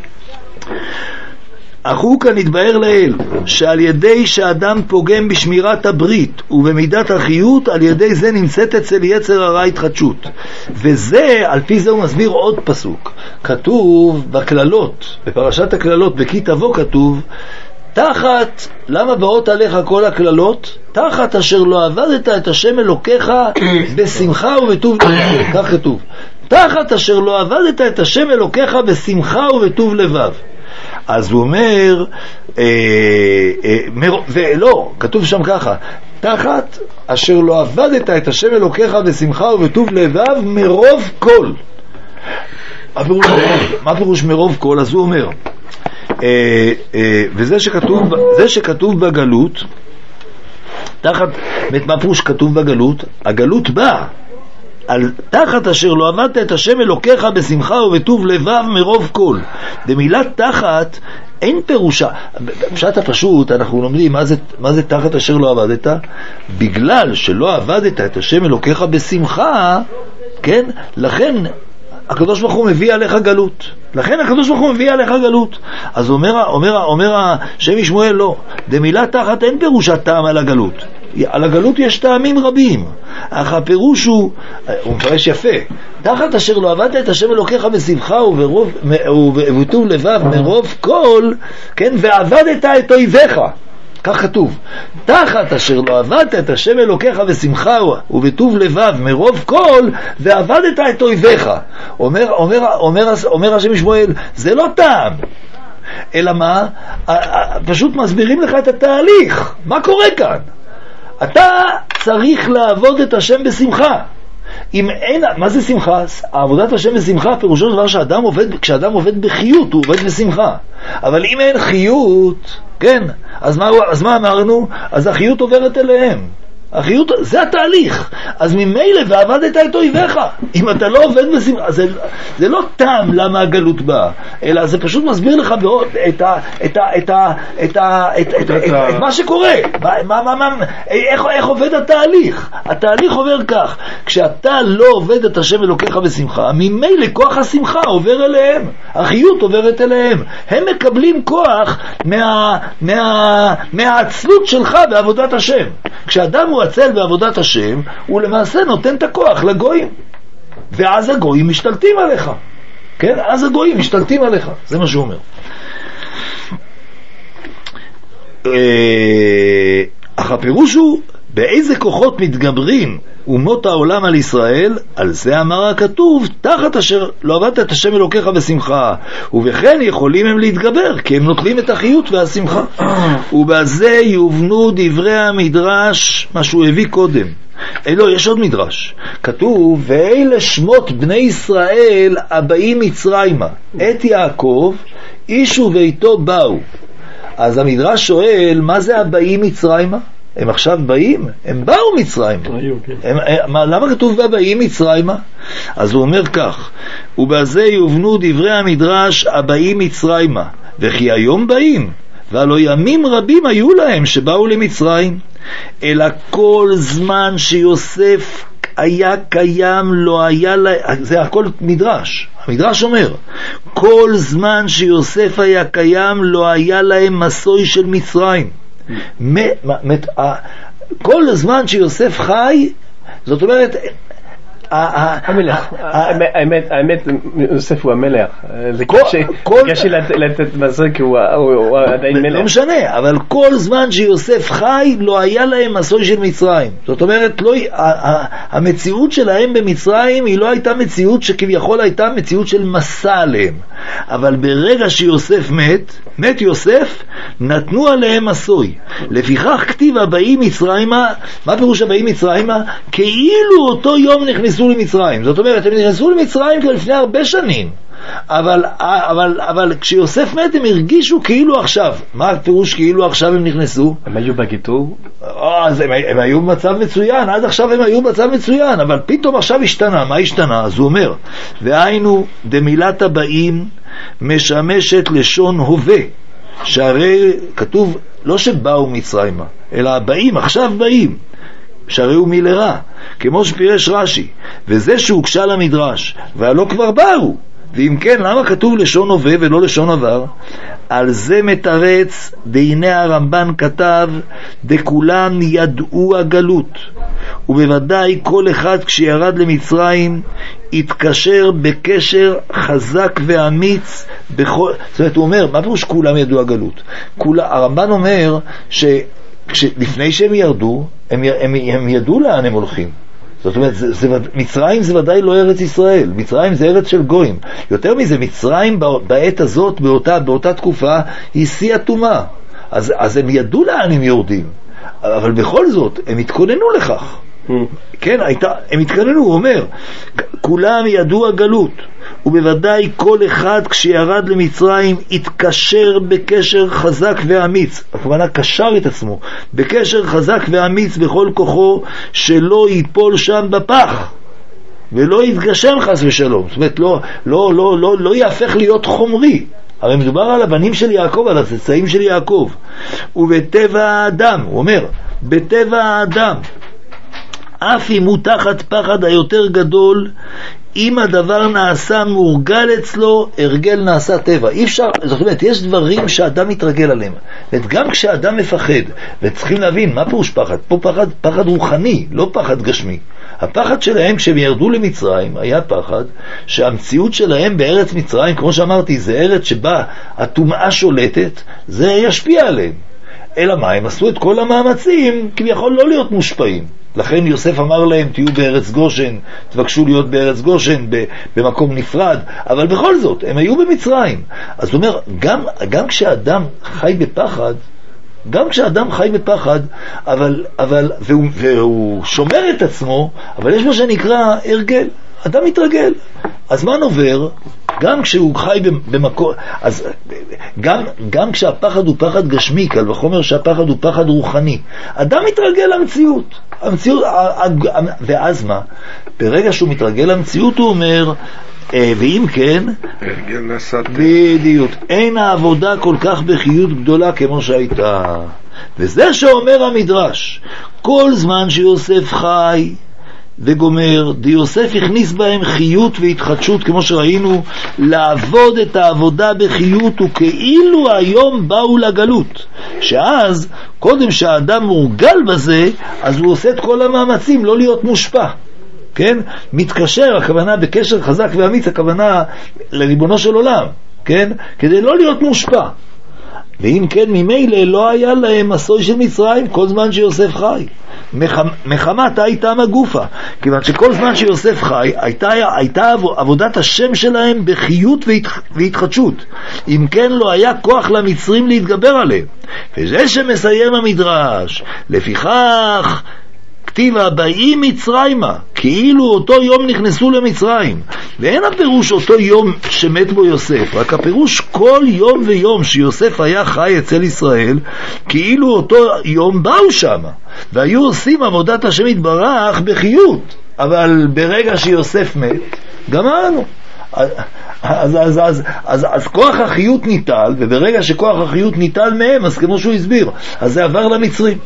אחו כאן התבהר לאל שעל ידי שאדם פוגם בשמירת הברית ובמידת החיות, על ידי זה נמצאת אצל יצר הרע התחדשות. וזה, על פי זה הוא מסביר עוד פסוק. כתוב בכללות, בפרשת הכללות, בכי תבוא כתוב, תחת, למה באות עליך כל הכללות? תחת אשר לא עבדת את השם אלוקיך בשמחה ובטוב לבב. כך כתוב. תחת אשר לא עבדת את השם אלוקיך בשמחה ובטוב לבב. אז הוא אומר, אה, אה, מר, ולא, כתוב שם ככה, תחת אשר לא עבדת את השם אלוקיך בשמחה ובטוב לבב מרוב כל. מה פירוש, מה פירוש מרוב כל? אז הוא אומר, אה, אה, וזה שכתוב, זה שכתוב בגלות, תחת, מה פירוש כתוב בגלות? הגלות באה על תחת אשר לא עבדת את השם אלוקיך בשמחה ובטוב לבב מרוב כל. במילת תחת אין פירושה, בפשט הפשוט אנחנו לומדים מה זה, מה זה תחת אשר לא עבדת. בגלל שלא עבדת את השם אלוקיך בשמחה, כן, לכן הקדוש ברוך הוא מביא עליך גלות. לכן הקדוש ברוך הוא מביא עליך גלות. אז אומר, אומר, אומר השם ישמואל לא, במילת תחת אין פירושה טעם על הגלות. על הגלות יש טעמים רבים, אך הפירוש הוא, הוא מפרש יפה, תחת אשר לא עבדת את השם אלוקיך בשמחה וברוב, ובטוב לבב מרוב כל, כן, ועבדת את אויביך, כך כתוב, תחת אשר לא עבדת את השם אלוקיך בשמחה ובטוב לבב מרוב כל, ועבדת את אויביך. אומר, אומר, אומר, אומר השם ישמואל, זה לא טעם, אלא מה? פשוט מסבירים לך את התהליך, מה קורה כאן? אתה צריך לעבוד את השם בשמחה. אם אין, מה זה שמחה? עבודת השם בשמחה פירושו דבר שאדם עובד, כשאדם עובד בחיות הוא עובד בשמחה. אבל אם אין חיות, כן, אז מה, אז מה אמרנו? אז החיות עוברת אליהם. החיות, זה התהליך. אז ממילא ועבדת את אויביך. אם אתה לא עובד בשמחה, זה, זה לא טעם למה הגלות באה, אלא זה פשוט מסביר לך בעוד, את, ה, את, ה, את, ה, את, ה, את, את, את, את, את מה שקורה. מה, מה, מה, איך, איך עובד התהליך? התהליך עובר כך. כשאתה לא עובד את השם אלוקיך בשמחה, ממילא כוח השמחה עובר אליהם. החיות עוברת אליהם. הם מקבלים כוח מה, מה, מהעצלות שלך בעבודת השם. כשאדם הוא עצל בעבודת השם, הוא למעשה נותן את הכוח לגויים. ואז הגויים משתלטים עליך. כן? אז הגויים משתלטים עליך. זה מה שהוא אומר. אך הפירוש הוא, באיזה כוחות מתגברים אומות העולם על ישראל, על זה אמר הכתוב, תחת אשר לא עבדת את השם אלוקיך בשמחה, ובכן יכולים הם להתגבר, כי הם נוטלים את החיות והשמחה. ובזה יובנו דברי המדרש, מה שהוא הביא קודם. לא, יש עוד מדרש. כתוב, ואלה שמות בני ישראל הבאים מצרימה, את יעקב, איש וביתו באו. אז המדרש שואל, מה זה הבאים מצרימה? הם עכשיו באים? הם באו מצרים. הם, הם, למה כתוב באים מצרימה? אז הוא אומר כך, ובזה יובנו דברי המדרש הבאים מצרימה, וכי היום באים, והלא ימים רבים היו להם שבאו למצרים, אלא כל זמן שיוסף היה קיים לא היה לה... זה הכל מדרש, המדרש אומר כל זמן שיוסף היה קיים לא היה להם מסוי של מצרים. כל זמן שיוסף חי, זאת אומרת המלך, האמת, האמת, יוסף הוא המלך, זה קשה לתת מזה כי הוא עדיין מלך. לא משנה, אבל כל זמן שיוסף חי לא היה להם מסוי של מצרים. זאת אומרת, המציאות שלהם במצרים היא לא הייתה מציאות שכביכול הייתה מציאות של מסע עליהם, אבל ברגע שיוסף מת, מת יוסף, נתנו עליהם מסוי. לפיכך כתיב הבאים מצרימה. מה פירוש הבאים מצרימה? כאילו אותו יום נכנסו למצרים. זאת אומרת, הם נכנסו למצרים כבר לפני הרבה שנים, אבל, אבל, אבל כשיוסף מת הם הרגישו כאילו עכשיו. מה הפירוש כאילו עכשיו הם נכנסו? הם היו בגיטור? אז הם, הם היו במצב מצוין, עד עכשיו הם היו במצב מצוין, אבל פתאום עכשיו השתנה. מה השתנה? אז הוא אומר, והיינו דמילת הבאים משמשת לשון הווה, שהרי כתוב לא שבאו מצרימה, אלא הבאים, עכשיו באים, שהרי הוא מלרע, כמו שפירש רש"י, וזה שהוקשה למדרש, והלא כבר באו. ואם כן, למה כתוב לשון הווה ולא לשון עבר? על זה מתרץ דהנה הרמב"ן כתב דכולם ידעו הגלות, ובוודאי כל אחד כשירד למצרים התקשר בקשר חזק ואמיץ בכל... זאת אומרת, הוא אומר, מה פירוש כולם ידעו הגלות? כול... הרמב"ן אומר שלפני שהם ירדו הם, הם, הם ידעו לאן הם הולכים. זאת אומרת, זה, זה, מצרים זה ודאי לא ארץ ישראל, מצרים זה ארץ של גויים. יותר מזה, מצרים בעת הזאת, באותה, באותה תקופה, היא שיא הטומאה. אז, אז הם ידעו לאן הם יורדים, אבל בכל זאת, הם התכוננו לכך. כן, הייתה, הם התכוננו, הוא אומר, כולם ידעו הגלות, ובוודאי כל אחד כשירד למצרים התקשר בקשר חזק ואמיץ, הכוונה קשר את עצמו בקשר חזק ואמיץ בכל כוחו, שלא ייפול שם בפח ולא יתגשם חס ושלום. זאת אומרת, לא, לא, לא, לא, לא יהפך להיות חומרי. הרי מדובר על הבנים של יעקב, על הצאצאים של יעקב. ובטבע האדם, הוא אומר, בטבע האדם אף אם הוא תחת פחד היותר גדול, אם הדבר נעשה מורגל אצלו, הרגל נעשה טבע. אי אפשר, זאת אומרת, יש דברים שאדם מתרגל עליהם. וגם כשאדם מפחד, וצריכים להבין, מה פירוש פחד? פה פחד, פחד רוחני, לא פחד גשמי. הפחד שלהם כשהם ירדו למצרים היה פחד שהמציאות שלהם בארץ מצרים, כמו שאמרתי, זה ארץ שבה הטומאה שולטת, זה ישפיע עליהם. אלא מה? הם עשו את כל המאמצים כביכול לא להיות מושפעים. לכן יוסף אמר להם, תהיו בארץ גושן, תבקשו להיות בארץ גושן, במקום נפרד, אבל בכל זאת, הם היו במצרים. אז הוא אומר, גם, גם כשאדם חי בפחד, גם כשאדם חי בפחד, אבל, אבל, והוא, והוא שומר את עצמו, אבל יש מה שנקרא הרגל. אדם מתרגל. הזמן עובר, גם כשהוא חי במקום, אז גם, גם כשהפחד הוא פחד גשמי, קל וחומר שהפחד הוא פחד רוחני, אדם מתרגל למציאות. המציאות, ואז מה? ברגע שהוא מתרגל למציאות הוא אומר, ואם כן, בדיוק, אין העבודה כל כך בחיות גדולה כמו שהייתה. וזה שאומר המדרש, כל זמן שיוסף חי וגומר, דיוסף הכניס בהם חיות והתחדשות, כמו שראינו, לעבוד את העבודה בחיות, וכאילו היום באו לגלות, שאז קודם שהאדם מורגל בזה, אז הוא עושה את כל המאמצים לא להיות מושפע. כן? מתקשר, הכוונה בקשר חזק ואמיץ, הכוונה לריבונו של עולם, כן? כדי לא להיות מושפע. ואם כן, ממילא לא היה להם מסוי של מצרים כל זמן שיוסף חי. מחמת הייתה מגופה, כיוון שכל זמן שיוסף חי הייתה, הייתה עבודת השם שלהם בחיות והתחדשות. אם כן, לא היה כוח למצרים להתגבר עליהם. וזה שמסיים המדרש, לפיכך כתיב הבאים מצרימה, כאילו אותו יום נכנסו למצרים. ואין הפירוש אותו יום שמת בו יוסף, רק הפירוש כל יום ויום שיוסף היה חי אצל ישראל, כאילו אותו יום באו שם והיו עושים עבודת השם יתברך בחיות. אבל ברגע שיוסף מת, גמרנו. אז, אז, אז, אז, אז כוח החיות ניטל, וברגע שכוח החיות ניטל מהם, אז כמו שהוא הסביר, אז זה עבר למצרים.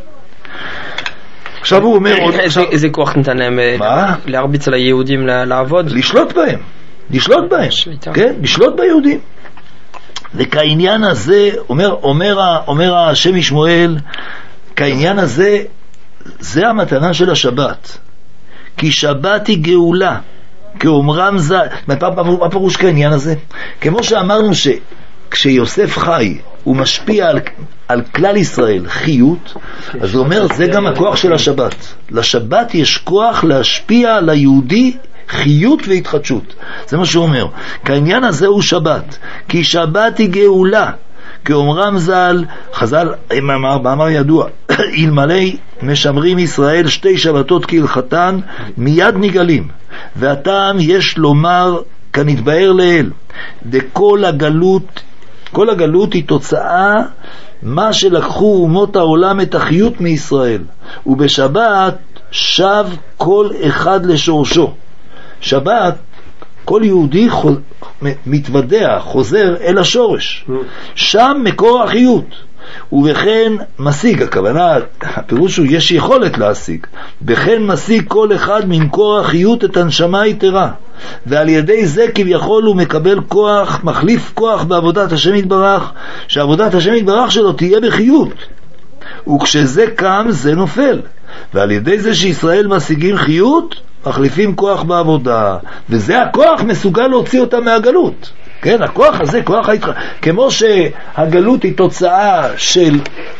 עכשיו הוא אומר... איזה כוח ניתן להם להרביץ על היהודים לעבוד? לשלוט בהם, לשלוט בהם, כן? לשלוט ביהודים. וכעניין הזה, אומר, אומר, אומר השם ישמואל, כעניין הזה, זה המתנה של השבת. כי שבת היא גאולה, כאומרם ז"ל. מה פירוש כעניין הזה? כמו שאמרנו שכשיוסף חי, הוא משפיע על, על כלל ישראל, חיות, אז הוא אומר, זה גם הכוח של השבת. לשבת יש כוח להשפיע על היהודי חיות והתחדשות. זה מה שהוא אומר. כעניין הזה הוא שבת. כי שבת היא גאולה. כאומרם ז"ל, חז"ל, מאמר ידוע, אלמלא משמרים ישראל שתי שבתות כהלכתן, מיד נגלים. והטעם יש לומר, כנתבאר לאל, דכל הגלות, כל הגלות היא תוצאה מה שלקחו אומות העולם את החיות מישראל. ובשבת שב כל אחד לשורשו. שבת, כל יהודי חוז... מתוודע, חוזר אל השורש. שם מקור החיות. ובכן משיג, הכוונה, הפירוש הוא יש יכולת להשיג. בכן משיג כל אחד ממקור החיות את הנשמה היתרה. ועל ידי זה כביכול הוא מקבל כוח, מחליף כוח בעבודת השם יתברך, שעבודת השם יתברך שלו תהיה בחיות. וכשזה קם זה נופל. ועל ידי זה שישראל משיגים חיות, מחליפים כוח בעבודה, וזה הכוח מסוגל להוציא אותה מהגלות. כן, הכוח הזה, כוח ההתח... כמו שהגלות היא תוצאה של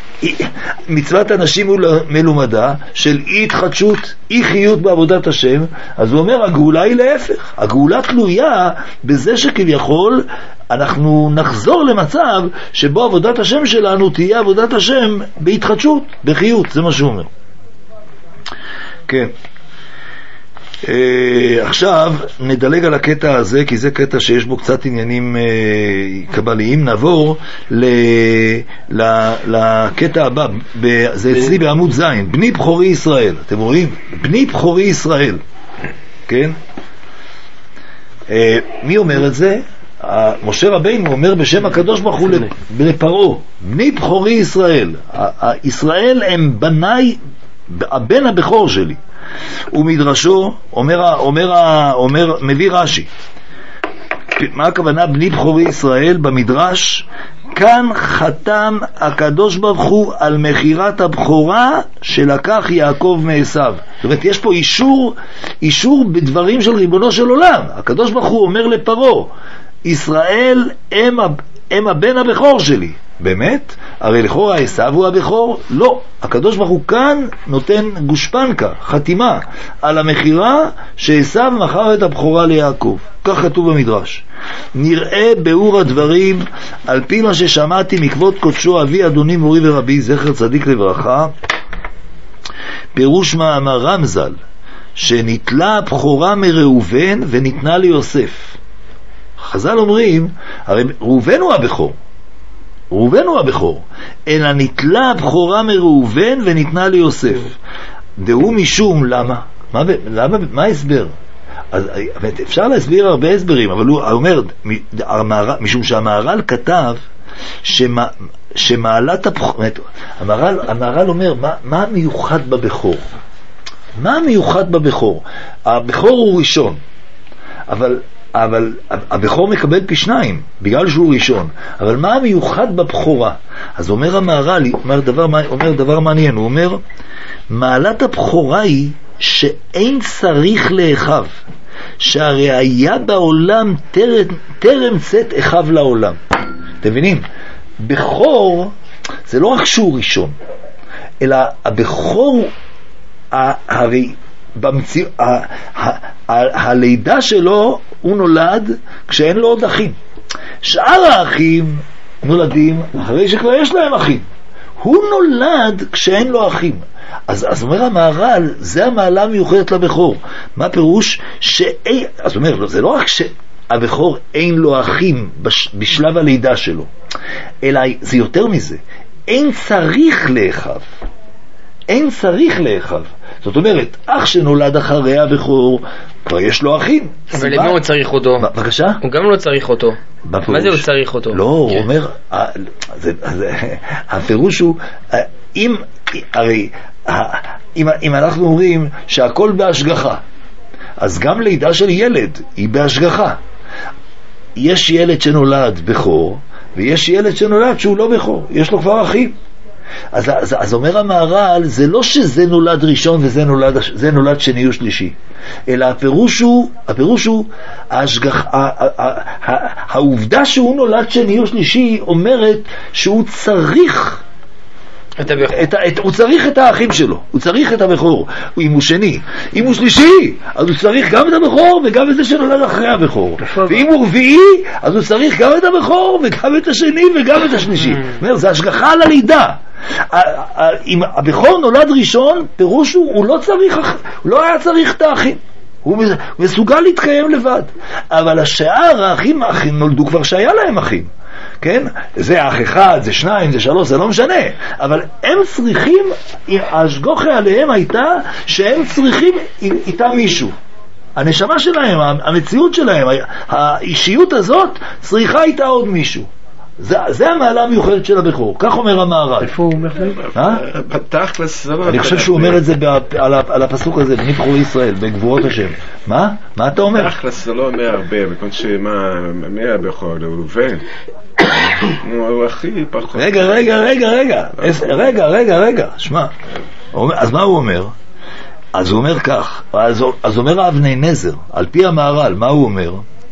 מצוות אנשים מלומדה, של אי התחדשות, אי חיות בעבודת השם, אז הוא אומר, הגאולה היא להפך. הגאולה תלויה בזה שכביכול אנחנו נחזור למצב שבו עבודת השם שלנו תהיה עבודת השם בהתחדשות, בחיות, זה מה שהוא אומר. כן. Uh, עכשיו נדלג על הקטע הזה, כי זה קטע שיש בו קצת עניינים uh, קבליים. נעבור ל, ל, לקטע הבא, ב, זה אצלי בעמוד זין, בני בחורי ישראל. אתם רואים? בני בחורי ישראל, כן? uh, מי אומר את זה? uh, משה רבינו אומר בשם הקדוש ברוך הוא לפרעה, בני בחורי ישראל. uh, uh, ישראל הם בניי, הבן הבכור שלי. ומדרשו אומר, אומר, אומר, מביא רש"י, מה הכוונה בני בחורי ישראל? במדרש, כאן חתם הקדוש ברוך הוא על מחירת הבכורה שלקח יעקב מעשיו. זאת אומרת, יש פה אישור, אישור בדברים של ריבונו של עולם. הקדוש ברוך הוא אומר לפרעה, ישראל הם, הם הבן הבכור שלי. באמת? הרי לכאורה עשיו הוא הבכור? לא. הקדוש ברוך הוא כאן נותן גושפנקה, חתימה, על המחירה שעשיו מכר את הבכורה ליעקב. כך כתוב במדרש. נראה באור הדברים, על פי מה ששמעתי מכבוד קודשו אבי אדוני מורי ורבי זכר צדיק לברכה, פירוש מאמר רמז"ל, שנטלה הבכורה מראובן וניתנה ליוסף. חז"ל אומרים, הרי ראובן הוא הבכור, ראובן הוא הבכור, אלא נטלה הבכורה מראובן וניתנה ליוסף. דהו משום, למה? מה, למה, מה ההסבר? אז, אפשר להסביר הרבה הסברים, אבל הוא אומר, משום שהמהר"ל כתב שמה, שמעלת הבכור, המהר"ל, המהר"ל אומר, מה, מה המיוחד בבכור? מה המיוחד בבכור? הבכור הוא ראשון, אבל אבל הבכור מקבל פי שניים בגלל שהוא ראשון. אבל מה המיוחד בבכורה? אז אומר המהר"ל, אומר דבר, אומר דבר מעניין, הוא אומר, מעלת הבכורה היא שאין צריך לאחיו, שהרי היה בעולם טרם, טרם צאת אחיו לעולם. אתם מבינים? בכור זה לא רק שהוא ראשון, אלא הבכור הרי במציא, ה, ה, ה, הלידה שלו הוא נולד כשאין לו עוד אחים. שאר האחים נולדים אחרי שכבר יש להם אחים. הוא נולד כשאין לו אחים. אז, אז אומר המהר"ל, זה המעלה המיוחדת לבכור. מה פירוש? שאי, אז אומר, זה לא רק שהבכור אין לו אחים בש, בשלב הלידה שלו, אלא זה יותר מזה, אין צריך לאחיו. אין צריך לאחיו. זאת אומרת, אח שנולד אחרי הבכור, כבר יש לו אחים. אבל למי הוא צריך אותו? בבקשה? הוא גם לא צריך אותו. מה זה הוא צריך אותו? לא, הוא אומר, הפירוש הוא, אם, הרי, אם אנחנו אומרים שהכל בהשגחה, אז גם לידה של ילד היא בהשגחה. יש ילד שנולד בכור, ויש ילד שנולד שהוא לא בכור, יש לו כבר אחים. אז, אז, אז אומר המהר"ל, זה לא שזה נולד ראשון וזה נולד, זה נולד שני ושלישי, אלא הפירוש הוא, הפירוש הוא ההשגח, העובדה שהוא נולד שני ושלישי אומרת שהוא צריך את את, את, הוא צריך את האחים שלו, הוא צריך את הבכור. אם הוא שני, אם הוא שלישי, אז הוא צריך גם את הבכור וגם את זה שנולד אחרי הבכור. ואם הוא רביעי, אז הוא צריך גם את הבכור וגם את השני וגם את השלישי. זאת אומרת, זה השגחה על הלידה. אם הבכור נולד ראשון, פירוש הוא, הוא לא צריך, הוא לא היה צריך את האחים, הוא מסוגל להתקיים לבד. אבל השאר, האחים, האחים נולדו כבר שהיה להם אחים, כן? זה אח אחד, זה שניים, זה שלוש, זה לא משנה, אבל הם צריכים, ההשגחה עליהם הייתה שהם צריכים איתם מישהו. הנשמה שלהם, המציאות שלהם, האישיות הזאת צריכה איתה עוד מישהו. זה, זה המעלה המיוחדת של הבכור, כך אומר המהר"ל. איפה הוא אומר? פתח לסבב. אני חושב שהוא אומר את זה על הפסוק הזה, בני בכורי ישראל, בגבורות השם. מה? מה אתה אומר? פתח לסבב לא אומר הרבה, בכל שמה, מי הבכור? ראובן. הוא הכי פחות. רגע, רגע, רגע, רגע. רגע, רגע, רגע. שמע. אז מה הוא אומר? אז הוא אומר כך, אז אומר אבני נזר, על פי המהר"ל, מה הוא אומר?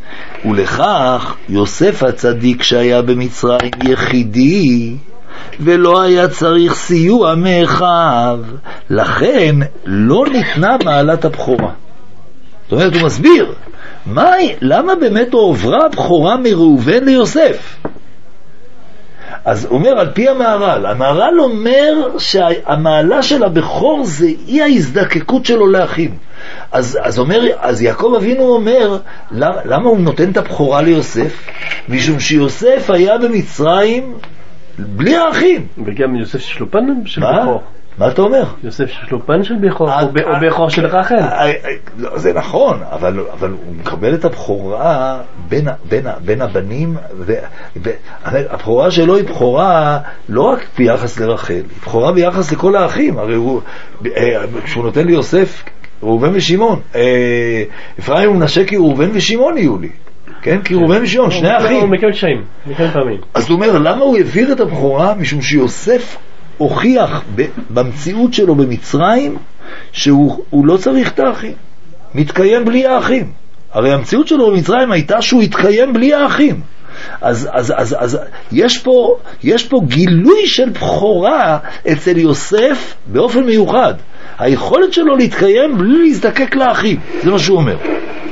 ולכך יוסף הצדיק שהיה במצרים יחידי ולא היה צריך סיוע מאחיו, לכן לא ניתנה מעלת הבכורה. זאת אומרת, הוא מסביר מה, למה באמת עוברה הבכורה מראובן ליוסף. אז הוא אומר על פי המהר"ל, המהר"ל אומר שהמעלה של הבכור זה אי ההזדקקות שלו לאחים. אז, אז, אומר, אז יעקב אבינו אומר, למה, למה הוא נותן את הבכורה ליוסף? משום שיוסף היה במצרים בלי האחים. וגם יוסף שיש לו פן של בכור. מה אתה אומר? יוסף שיש לו פן של בכור, או בכור של רחל. זה נכון, אבל, אבל הוא מקבל את הבכורה בין, בין, בין הבנים, והבכורה שלו היא בכורה לא רק ביחס לרחל, היא בכורה ביחס לכל האחים. הרי הוא, כשהוא נותן ליוסף, ראובן ושמעון, אפרים ומנשה כי ראובן ושמעון יהיו לי, כן? כי ראובן ושמעון, שני אחים. הוא מקבל שיים, מקבל פעמים. אז הוא אומר, למה הוא העביר את הבכורה? משום שיוסף הוכיח במציאות שלו במצרים שהוא לא צריך את האחים, מתקיים בלי האחים. הרי המציאות שלו במצרים הייתה שהוא התקיים בלי האחים. אז, אז, אז, אז יש פה, יש פה גילוי של בכורה אצל יוסף באופן מיוחד. היכולת שלו להתקיים בלי להזדקק לאחים, זה מה שהוא אומר.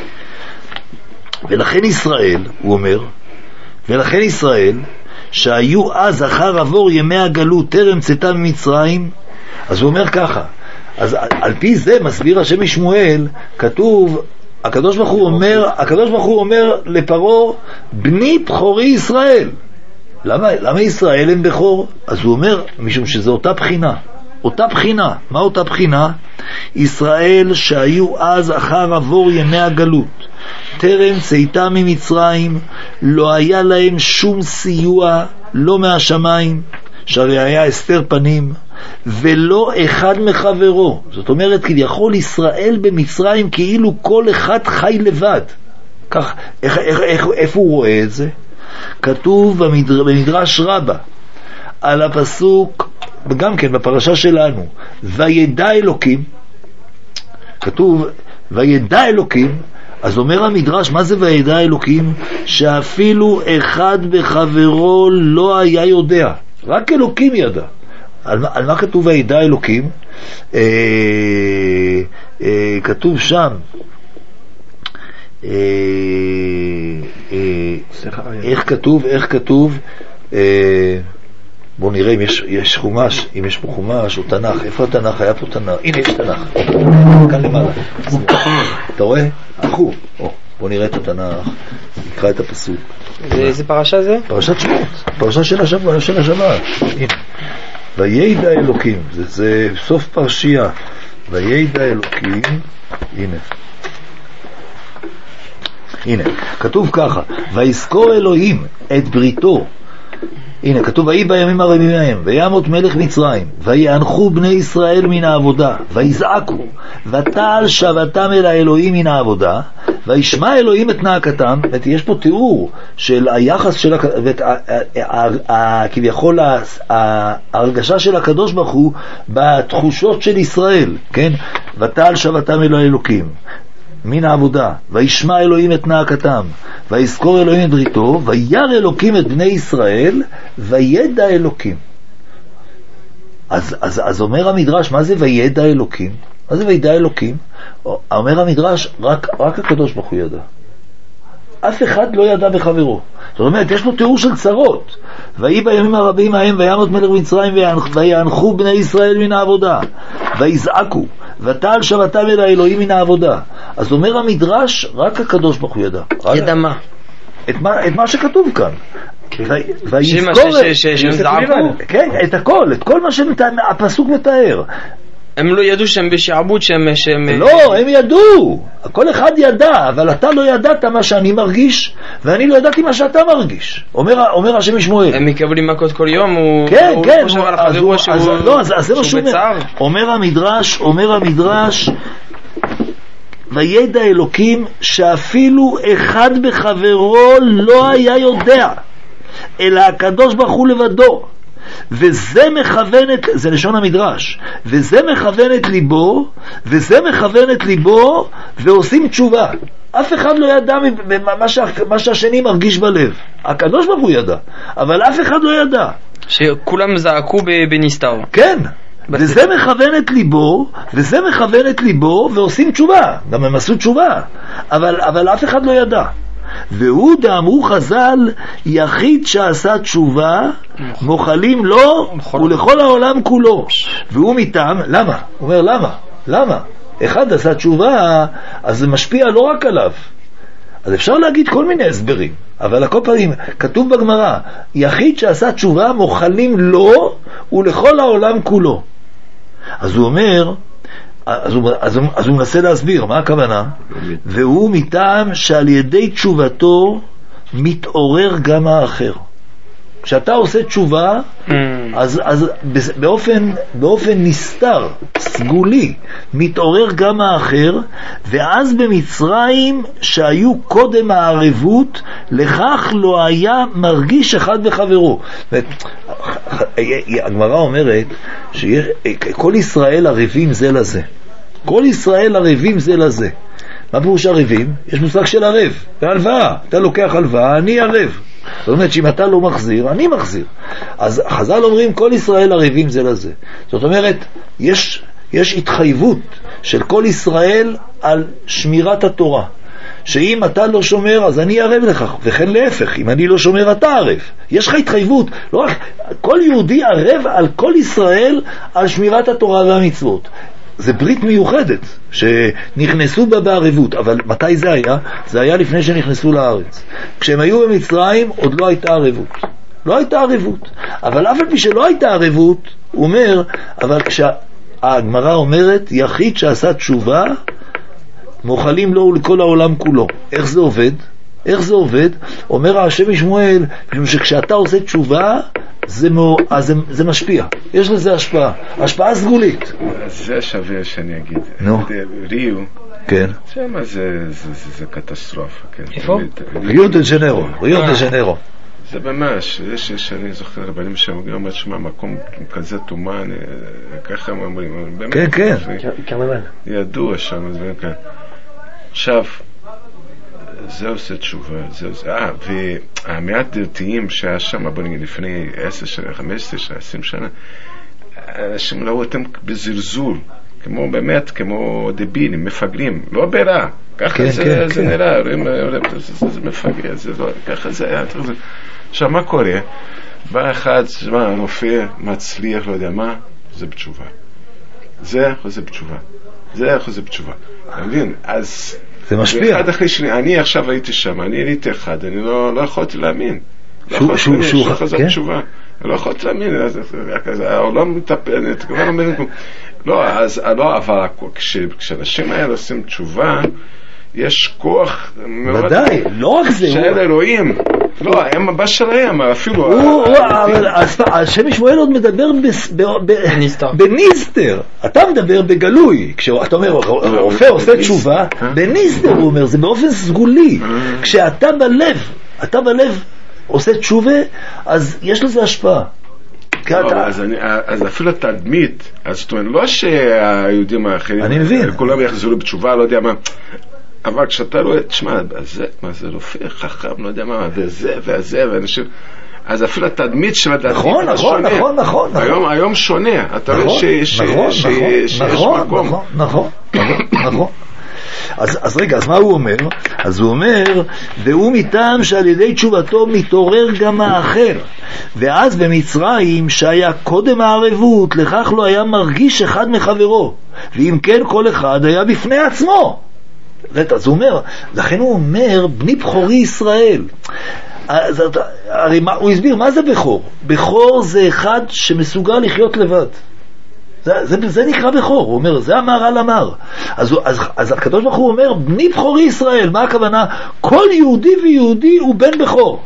ולכן ישראל, הוא אומר, ולכן ישראל, שהיו אז אחר עבור ימי הגלות טרם צאתה ממצרים, אז הוא אומר ככה, אז על, על פי זה מסביר השם משמואל, כתוב, הקדוש ברוך הוא אומר, הקדוש ברוך הוא אומר לפרעה, בני בכורי ישראל. למה, למה ישראל הם בכור? אז הוא אומר, משום שזו אותה בחינה. אותה בחינה. מה אותה בחינה? ישראל שהיו אז אחר עבור ימי הגלות, טרם צאתה ממצרים, לא היה להם שום סיוע, לא מהשמיים, שהרי היה הסתר פנים, ולא אחד מחברו. זאת אומרת, כביכול ישראל במצרים כאילו כל אחד חי לבד. כך, איך, איך, איך, איפה הוא רואה את זה? כתוב במדר, במדרש רבה, על הפסוק, וגם כן בפרשה שלנו, וידע אלוקים, כתוב וידע אלוקים, אז אומר המדרש, מה זה וידע אלוקים? שאפילו אחד בחברו לא היה יודע, רק אלוקים ידע. על, על מה כתוב וידע אלוקים? אה, אה, כתוב שם, אה, אה, איך כתוב, איך כתוב, אה, בואו נראה אם יש, יש חומש, אם יש פה חומש או תנ"ך. איפה התנ"ך? היה פה תנ"ך. הנה יש תנ"ך. כאן למעלה. אתה רואה? אחו. בואו נראה את התנ"ך. נקרא את הפסוק. איזה פרשה זה? פרשת שמות. פרשה של השבת. של השבת. הנה. וידע אלוקים. זה, זה סוף פרשייה. וידע אלוקים, הנה. הנה, כתוב ככה, ויזכור אלוהים את בריתו. הנה, כתוב, ויהי בימים הרבים מהם, וימות מלך מצרים, ויאנחו בני ישראל מן העבודה, ויזעקו, ותעל שבתם אל האלוהים מן העבודה, וישמע אלוהים את נאקתם. יש פה תיאור של היחס של, כביכול ההרגשה של הקדוש ברוך הוא בתחושות של ישראל, כן? ותעל שבתם אל האלוקים מן העבודה, וישמע אלוהים את נאקתם, ויזכור אלוהים את בריתו, וירא אלוקים את בני ישראל, וידע אלוקים. אז, אז, אז אומר המדרש, מה זה וידע אלוקים? מה זה וידע אלוקים? אומר המדרש, רק, רק הקדוש ברוך הוא ידע. אף אחד לא ידע בחברו. זאת אומרת, יש פה תיאור של צרות. ויהי בימים הרבים ההם, וימות מלך מצרים, ויאנחו בני ישראל מן העבודה, ויזעקו, ותעל שבתם אל האלוהים מן העבודה. אז אומר המדרש, רק הקדוש ברוך הוא ידע. ידע מה? את מה, את מה שכתוב כאן. ויזכור, כן, את הכל, את כל מה שהפסוק מתאר. הם לא ידעו שהם בשעבוד, שהם... שהם... לא, הם ידעו. כל אחד ידע, אבל אתה לא ידעת מה שאני מרגיש, ואני לא ידעתי מה שאתה מרגיש. אומר, אומר השם ישמעאל. הם מקבלים מכות כל יום, הוא... כן, הוא כן. חושב על החברו שהוא... אז, לא, אז, אז זה מה שהוא שהוא אומר. אומר המדרש, אומר המדרש, וידע אלוקים שאפילו אחד בחברו לא היה יודע, אלא הקדוש ברוך הוא לבדו. וזה מכוון את, זה לשון המדרש, וזה מכוון את ליבו, וזה מכוון את ליבו, ועושים תשובה. אף אחד לא ידע מה, שה, מה שהשני מרגיש בלב. הקדוש ברוך הוא ידע, אבל אף אחד לא ידע. שכולם זעקו בנסתר. כן. וזה מכוון את ליבו, וזה מכוון את ליבו, ועושים תשובה. גם הם עשו תשובה. אבל, אבל אף אחד לא ידע. והוא דאמרו חז"ל, יחיד שעשה תשובה, מוחלים לו ולכל העולם כולו. והוא מטעם, למה? הוא אומר למה? למה? אחד עשה תשובה, אז זה משפיע לא רק עליו. אז אפשר להגיד כל מיני הסברים, אבל הכל פעמים כתוב בגמרא, יחיד שעשה תשובה, מוחלים לו ולכל העולם כולו. אז הוא אומר, אז הוא, אז, הוא, אז הוא מנסה להסביר מה הכוונה, והוא מטעם שעל ידי תשובתו מתעורר גם האחר. כשאתה עושה תשובה, mm. אז, אז באופן, באופן נסתר, סגולי, מתעורר גם האחר, ואז במצרים שהיו קודם הערבות, לכך לא היה מרגיש אחד בחברו. הגמרא אומרת שכל ישראל ערבים זה לזה. כל ישראל ערבים זה לזה. מה פירוש ערבים? יש מושג של ערב, והלוואה. אתה לוקח הלוואה, אני ערב. זאת אומרת שאם אתה לא מחזיר, אני מחזיר. אז חז"ל אומרים כל ישראל ערבים זה לזה. זאת אומרת, יש, יש התחייבות של כל ישראל על שמירת התורה. שאם אתה לא שומר, אז אני ערב לך, וכן להפך, אם אני לא שומר, אתה ערב. יש לך התחייבות. לא רק, כל יהודי ערב על כל ישראל על שמירת התורה והמצוות. זה ברית מיוחדת שנכנסו בה בערבות, אבל מתי זה היה? זה היה לפני שנכנסו לארץ. כשהם היו במצרים עוד לא הייתה ערבות. לא הייתה ערבות. אבל אף על פי שלא הייתה ערבות, הוא אומר, אבל כשהגמרא אומרת, יחיד שעשה תשובה, מוחלים לו לכל העולם כולו. איך זה עובד? איך זה עובד? אומר השם ישמעאל, שכשאתה עושה תשובה, זה, מו, אז זה, זה משפיע. יש לזה השפעה. השפעה סגולית. זה שווה שאני אגיד. נו. ריו. כן. שמה זה, זה, זה, זה קטסטרופה. כן. איפה? ריו דה ז'נרו. ריו דה ז'נרו. זה ממש, יש שאני זוכר רבנים שם, גם שמה מקום כזה תומן, ככה הם אומרים. כן, כן. ידוע שם, דברים כאלה. עכשיו, זה עושה תשובה, זה עושה, אה, והמעט דתיים שהיה שם, בוא נגיד, לפני עשר שנה, חמש עשרה שנה, עשרים שנה, אנשים ראו אותם בזלזול, כמו באמת, כמו דבילים, מפגרים, לא ברע, ככה כן, זה, כן, זה כן. נראה, זה, זה, זה מפגר, זה לא, ככה זה היה, עכשיו מה קורה? בא אחד, מה, רופא, מצליח, לא יודע מה, זה בתשובה. זה, זה בתשובה. זה, זה בתשובה. אתה מבין? אז... זה משפיע. אחד אחרי שני, אני עכשיו הייתי שם, אני הייתי אחד, אני לא, לא יכולתי להאמין. לא שהוא, שהוא, שהוא, חזק כן? תשובה. לא יכולתי להאמין, העולם מטפלת, כבר אומרים, לא, אז, לא, אבל כשאנשים האלה עושים תשובה, יש כוח ודאי, לא רק זה של אלוהים. לא, הם הבא שלהם, אפילו השם שמואל עוד מדבר בניסטר. אתה מדבר בגלוי. כשאתה אומר רופא עושה תשובה בניסטר, הוא אומר, זה באופן סגולי. כשאתה בלב, אתה בלב עושה תשובה, אז יש לזה השפעה. אז אפילו תדמית, אז זאת אומרת, לא שהיהודים האחרים כולם יחזרו בתשובה, לא יודע מה, אבל כשאתה רואה, תשמע, מה זה רופא חכם, לא יודע מה, וזה וזה, ואנשים, אז אפילו התדמית של התדמית נכון, נכון, נכון, נכון. היום שונה, אתה רואה שיש מקום. נכון, נכון. אז, אז רגע, אז מה הוא אומר? אז הוא אומר, והוא מטעם שעל ידי תשובתו מתעורר גם האחר, ואז במצרים שהיה קודם הערבות, לכך לא היה מרגיש אחד מחברו, ואם כן כל אחד היה בפני עצמו. אז הוא אומר, לכן הוא אומר, בני בכורי ישראל. אז, הרי מה, הוא הסביר, מה זה בכור? בכור זה אחד שמסוגל לחיות לבד. זה, זה, זה נקרא בכור, הוא אומר, זה המהר"ל אמר. אז, אז, אז הקדוש ברוך הוא אומר, בני בכורי ישראל, מה הכוונה? כל יהודי ויהודי הוא בן בכור.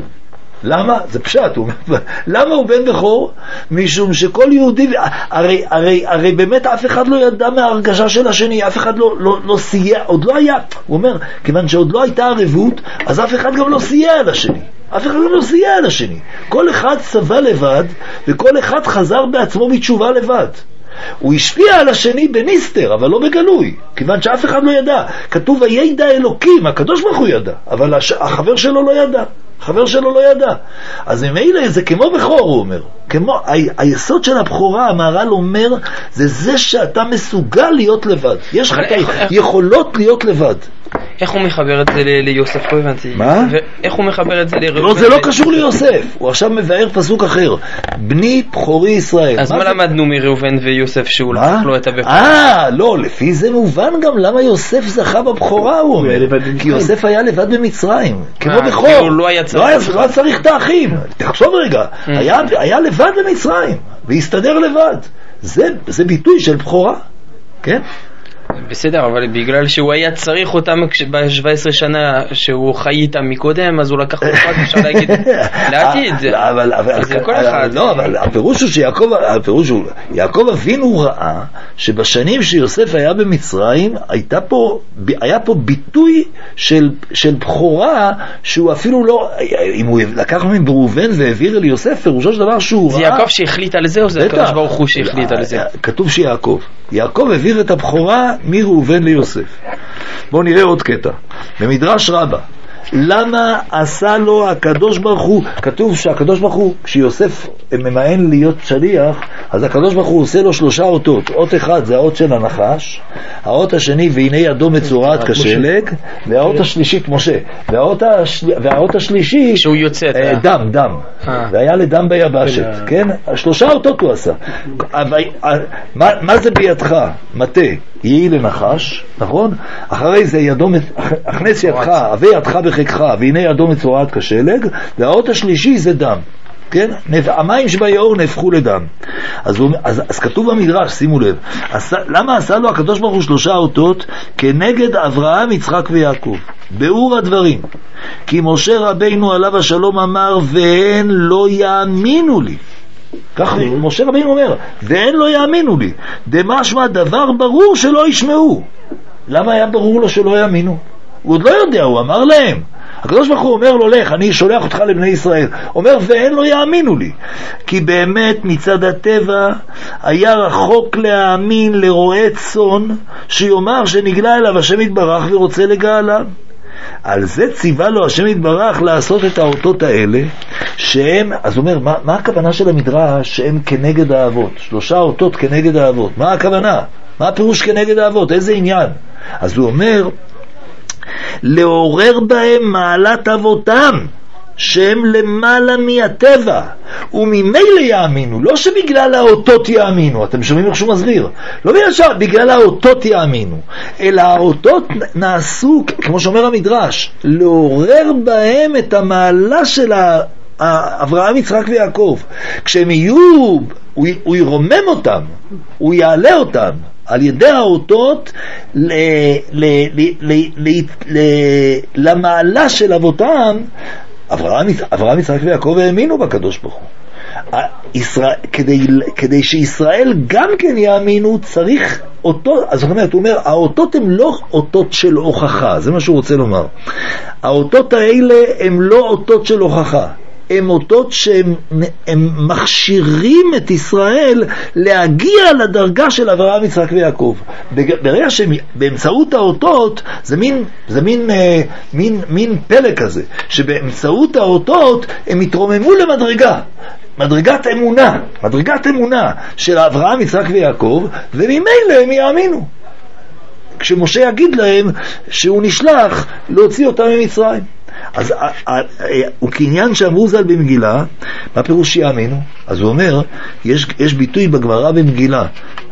למה? זה פשט, הוא אומר, למה הוא בן בכור? משום שכל יהודי, הרי, הרי, הרי באמת אף אחד לא ידע מההרגשה של השני, אף אחד לא, לא, לא סייע, עוד לא היה, הוא אומר, כיוון שעוד לא הייתה ערבות, אז אף אחד גם לא סייע על השני. אף אחד לא סייע על השני. כל אחד צבא לבד, וכל אחד חזר בעצמו בתשובה לבד. הוא השפיע על השני בניסטר, אבל לא בגלוי, כיוון שאף אחד לא ידע. כתוב הידע אלוקים, הקדוש ברוך הוא ידע, אבל החבר שלו לא ידע. החבר שלו לא ידע. אז ממילא זה כמו בכור, הוא אומר. כמו, ה- היסוד של הבכורה, המהר"ל אומר, זה זה שאתה מסוגל להיות לבד. יש לך יכולות להיות לבד. איך הוא מחבר את זה ליוסף? לא הבנתי. מה? איך הוא מחבר את זה לראובן? לא, זה לא קשור ליוסף. הוא עכשיו מבאר פסוק אחר. בני בכורי ישראל. אז מה למדנו מראובן ויוסף שהוא לקח לו את הבכורה? אה, לא, לפי זה מובן גם למה יוסף זכה בבכורה, הוא אומר. כי יוסף היה לבד במצרים, כמו בכור. הוא לא היה צריך. לא היה צריך את האחים. תחשוב רגע, היה לבד במצרים, והסתדר לבד. זה ביטוי של בכורה. כן? בסדר, אבל בגלל שהוא היה צריך אותם ב-שבע עשרה שנה שהוא חי איתם מקודם, אז הוא לקח אותם, אפשר להגיד, לעתיד. אז כל אחד. לא, אבל הפירוש הוא שיעקב, הפירוש הוא, יעקב אבינו ראה שבשנים שיוסף היה במצרים, הייתה פה, היה פה ביטוי של, של בכורה, שהוא אפילו לא, אם הוא לקח מראובן והעביר אל יוסף, פירושו של דבר שהוא ראה. זה יעקב שהחליט על זה, או זה הקדוש ברוך הוא שהחליט על זה? כתוב שיעקב. יעקב העביר את הבכורה מראובן ליוסף. בואו נראה עוד קטע. במדרש רבה, למה עשה לו הקדוש ברוך הוא? כתוב שהקדוש ברוך הוא, כשיוסף ממאן להיות שליח, אז הקדוש ברוך הוא עושה לו שלושה אותות. אות אחד זה האות של הנחש, האות השני והנה ידו מצורעת כשלג, והאות השלישית משה, והאות, השל... והאות השלישי שהוא יוצא אה, דם, דם והיה לדם ביבשת, כן? שלושה אותות הוא עשה. אבל, מה, מה זה בידך? מטה יהי לנחש, נכון? אחרי זה ידו, הכנס ידך, עבי ידך בחיקך, והנה ידו מצורעת כשלג, והאות השלישי זה דם, כן? המים שביאור נהפכו לדם. אז, אז, אז כתוב במדרש, שימו לב, עשה, למה עשה לו הקדוש ברוך הוא שלושה אותות כנגד אברהם, יצחק ויעקב? באור הדברים, כי משה רבינו עליו השלום אמר, והן לא יאמינו לי. כך משה רבינו אומר, והן לא יאמינו לי. דמשמע דבר ברור שלא ישמעו. למה היה ברור לו שלא יאמינו? הוא עוד לא יודע, הוא אמר להם. הקדוש ברוך הוא אומר לו, לך, אני שולח אותך לבני ישראל. אומר, והן לא יאמינו לי. כי באמת מצד הטבע היה רחוק להאמין לרועה צאן, שיאמר שנגלה אליו השם יתברך ורוצה לגאלה. על זה ציווה לו השם יתברך לעשות את האותות האלה, שהם, אז הוא אומר, מה, מה הכוונה של המדרש שהם כנגד האבות? שלושה אותות כנגד האבות. מה הכוונה? מה הפירוש כנגד האבות? איזה עניין? אז הוא אומר, לעורר בהם מעלת אבותם, שהם למעלה מהטבע, וממילא יאמינו, לא שבגלל האותות יאמינו, אתם שומעים איך שהוא מסביר, לא בגלל שבגלל האותות יאמינו, אלא האותות נעשו, כמו שאומר המדרש, לעורר בהם את המעלה של ה... אברהם, יצחק ויעקב. כשהם יהיו, הוא, הוא ירומם אותם, הוא יעלה אותם על ידי האותות ל, ל, ל, ל, ל, ל, למעלה של אבותם. אברהם, אברהם, יצחק ויעקב האמינו בקדוש ברוך הוא. ישראל, כדי, כדי שישראל גם כן יאמינו צריך אותו, אז זאת אומרת, הוא אומר, האותות הם לא אותות של הוכחה, זה מה שהוא רוצה לומר. האותות האלה הם לא אותות של הוכחה, הם אותות שהם הם מכשירים את ישראל להגיע לדרגה של אברהם, יצחק ויעקב. ברגע שבאמצעות האותות, זה מין, זה מין, מין, מין פלא כזה, שבאמצעות האותות הם התרוממו למדרגה. מדרגת אמונה, מדרגת אמונה של אברהם, יצחק ויעקב, וממילא הם יאמינו. כשמשה יגיד להם שהוא נשלח להוציא אותם ממצרים. אז הוא כעניין שאמרו ז"ל במגילה, מה פירוש שיאמינו? אז הוא אומר, יש, יש ביטוי בגמרא במגילה,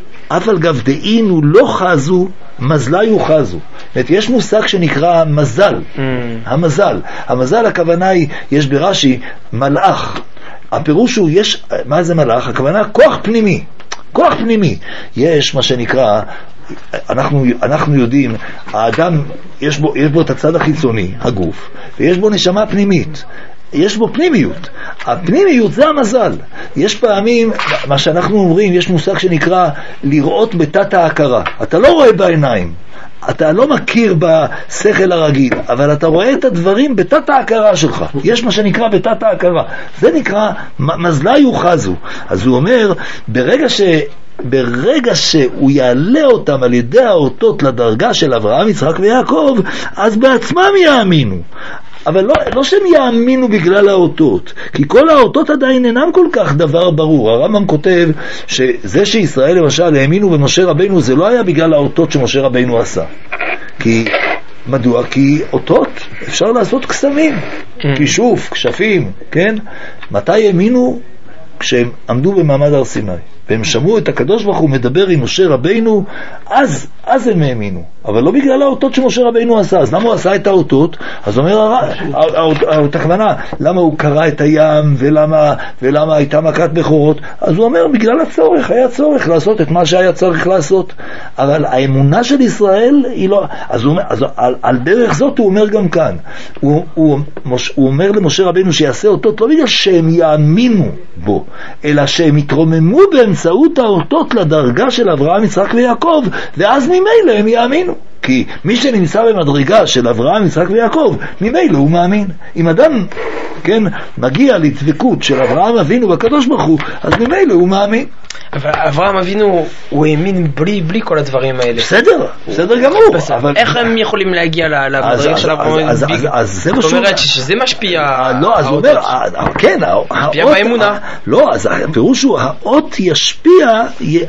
אף על גב דאינו לא חזו, מזלי חזו. זאת אומרת, יש מושג שנקרא מזל, mm. המזל. המזל הכוונה היא, יש ברש"י מלאך. הפירוש הוא, יש, מה זה מלאך? הכוונה כוח פנימי, כוח פנימי. יש מה שנקרא, אנחנו, אנחנו יודעים, האדם, יש בו, יש בו את הצד החיצוני, הגוף, ויש בו נשמה פנימית. יש בו פנימיות. הפנימיות זה המזל. יש פעמים, מה שאנחנו אומרים, יש מושג שנקרא לראות בתת ההכרה. אתה לא רואה בעיניים, אתה לא מכיר בשכל הרגיל, אבל אתה רואה את הדברים בתת ההכרה שלך. יש מה שנקרא בתת ההכרה. זה נקרא מזלי יוחזו. אז הוא אומר, ברגע ש... ברגע שהוא יעלה אותם על ידי האותות לדרגה של אברהם, יצחק ויעקב, אז בעצמם יאמינו. אבל לא, לא שהם יאמינו בגלל האותות, כי כל האותות עדיין אינם כל כך דבר ברור. הרמב"ם כותב שזה שישראל למשל האמינו במשה רבינו, זה לא היה בגלל האותות שמשה רבינו עשה. כי, מדוע? כי אותות אפשר לעשות קסמים, כישוף, כשפים, כן? מתי האמינו? כשהם עמדו במעמד הר סיני והם שמעו את הקדוש ברוך הוא מדבר עם משה רבינו, אז, אז הם האמינו, אבל לא בגלל האותות שמשה רבינו עשה. אז למה הוא עשה את האותות? אז אומר התכוונה, למה הוא קרא את הים ולמה, ולמה הייתה מכת בכורות? אז הוא אומר, בגלל הצורך, היה צורך לעשות את מה שהיה צריך לעשות. אבל האמונה של ישראל היא לא, אז, הוא, אז על, על דרך זאת הוא אומר גם כאן, הוא, הוא, הוא אומר למשה רבינו שיעשה אותות לא בגלל שהם יאמינו בו, אלא שהם יתרוממו באמצעות האותות לדרגה של אברהם, יצחק ויעקב, ואז ממילא הם יאמינו. כי מי שנמצא במדרגה של אברהם, יצחק ויעקב, ממילא הוא מאמין. אם אדם, כן, מגיע לדבקות של אברהם אבינו בקדוש ברוך הוא, אז ממילא הוא מאמין. אבל אברהם אבינו, הוא האמין בלי, בלי כל הדברים האלה. בסדר, בסדר גמור. אבל... איך הם יכולים להגיע למדרגה של אברהם אבינו? אז, אז, אז זה זאת אומרת שזה משפיע... לא, אז הוא אומר, כן, משפיע באמונה. לא, אז הפירוש הוא, האות ישפיע,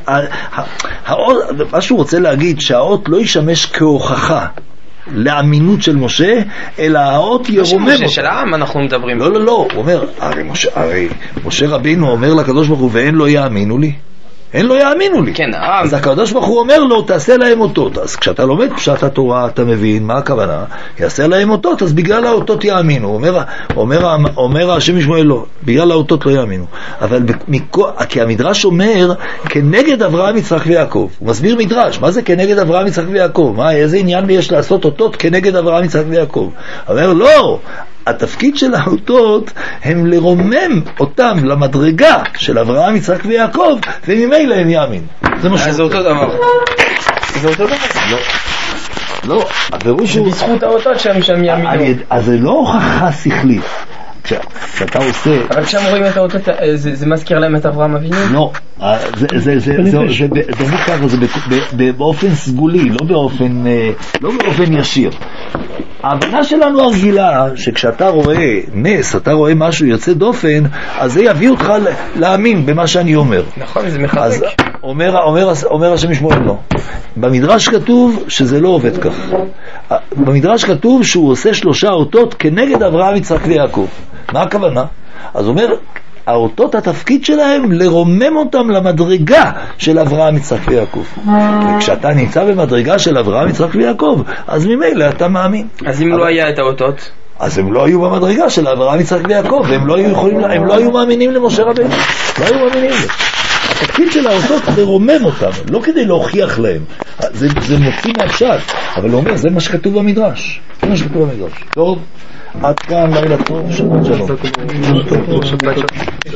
מה שהוא רוצה להגיד, שהאות לא ישמש כהוכחה לאמינות של משה, אלא האות ירומם אותו. של העם אנחנו מדברים. לא, לא, לא, הוא אומר, הרי משה, הרי משה רבינו אומר לקדוש ברוך הוא, ואין לא יאמינו לי. אין לא יאמינו לי. כן, העם. אז הקדוש ברוך הוא אומר לו, תעשה להם אותות. אז כשאתה לומד פשט התורה, אתה מבין מה הכוונה, יעשה להם אותות, אז בגלל האותות יאמינו. אומר, אומר, אומר השם ישמעאל לא, בגלל האותות לא יאמינו. אבל מכו, כי המדרש אומר, כנגד אברהם, יצחק ויעקב. הוא מסביר מדרש, מה זה כנגד אברהם, יצחק ויעקב? מה, איזה עניין יש לעשות אותות כנגד אברהם, יצחק ויעקב? אומר, לא, התפקיד של האותות הם לרומם אותם למדרגה של אברהם, יצחק ויעקב, וממילא הם יאמין. זה מה זה אותו דבר. זה אותו דבר? לא. לא, הפירוש הוא... בזכות האותות שהם שם יאמינו. אז זה לא הוכחה שכלית. כשאתה עושה... אבל כשהם רואים את האותות, זה מזכיר להם את אברהם אבינו? לא, זה מוכר, זה באופן סגולי, לא באופן ישיר. ההבנה שלנו הרגילה, שכשאתה רואה נס, אתה רואה משהו יוצא דופן, אז זה יביא אותך להאמין במה שאני אומר. נכון, זה מחזק. אז אומר השם ישמעאל לא. במדרש כתוב שזה לא עובד כך. במדרש כתוב שהוא עושה שלושה אותות כנגד אברהם, יצחק ויעקב. מה הכוונה? אז הוא אומר, האותות התפקיד שלהם לרומם אותם למדרגה של אברהם, יצחק ויעקב. וכשאתה נמצא במדרגה של אברהם, יצחק ויעקב, אז ממילא אתה מאמין. אז אם לא היה את האותות? אז הם לא היו במדרגה של אברהם, יצחק ויעקב, והם לא היו יכולים, הם לא היו מאמינים למשה רבנו, לא היו מאמינים לו. התפקיד של האותות לרומם אותם, לא כדי להוכיח להם, זה, זה מוציא מהפשט, אבל הוא אומר, זה מה שכתוב במדרש, זה מה שכתוב במדרש. טוב, עד כאן לילה טוב, שבת שלום.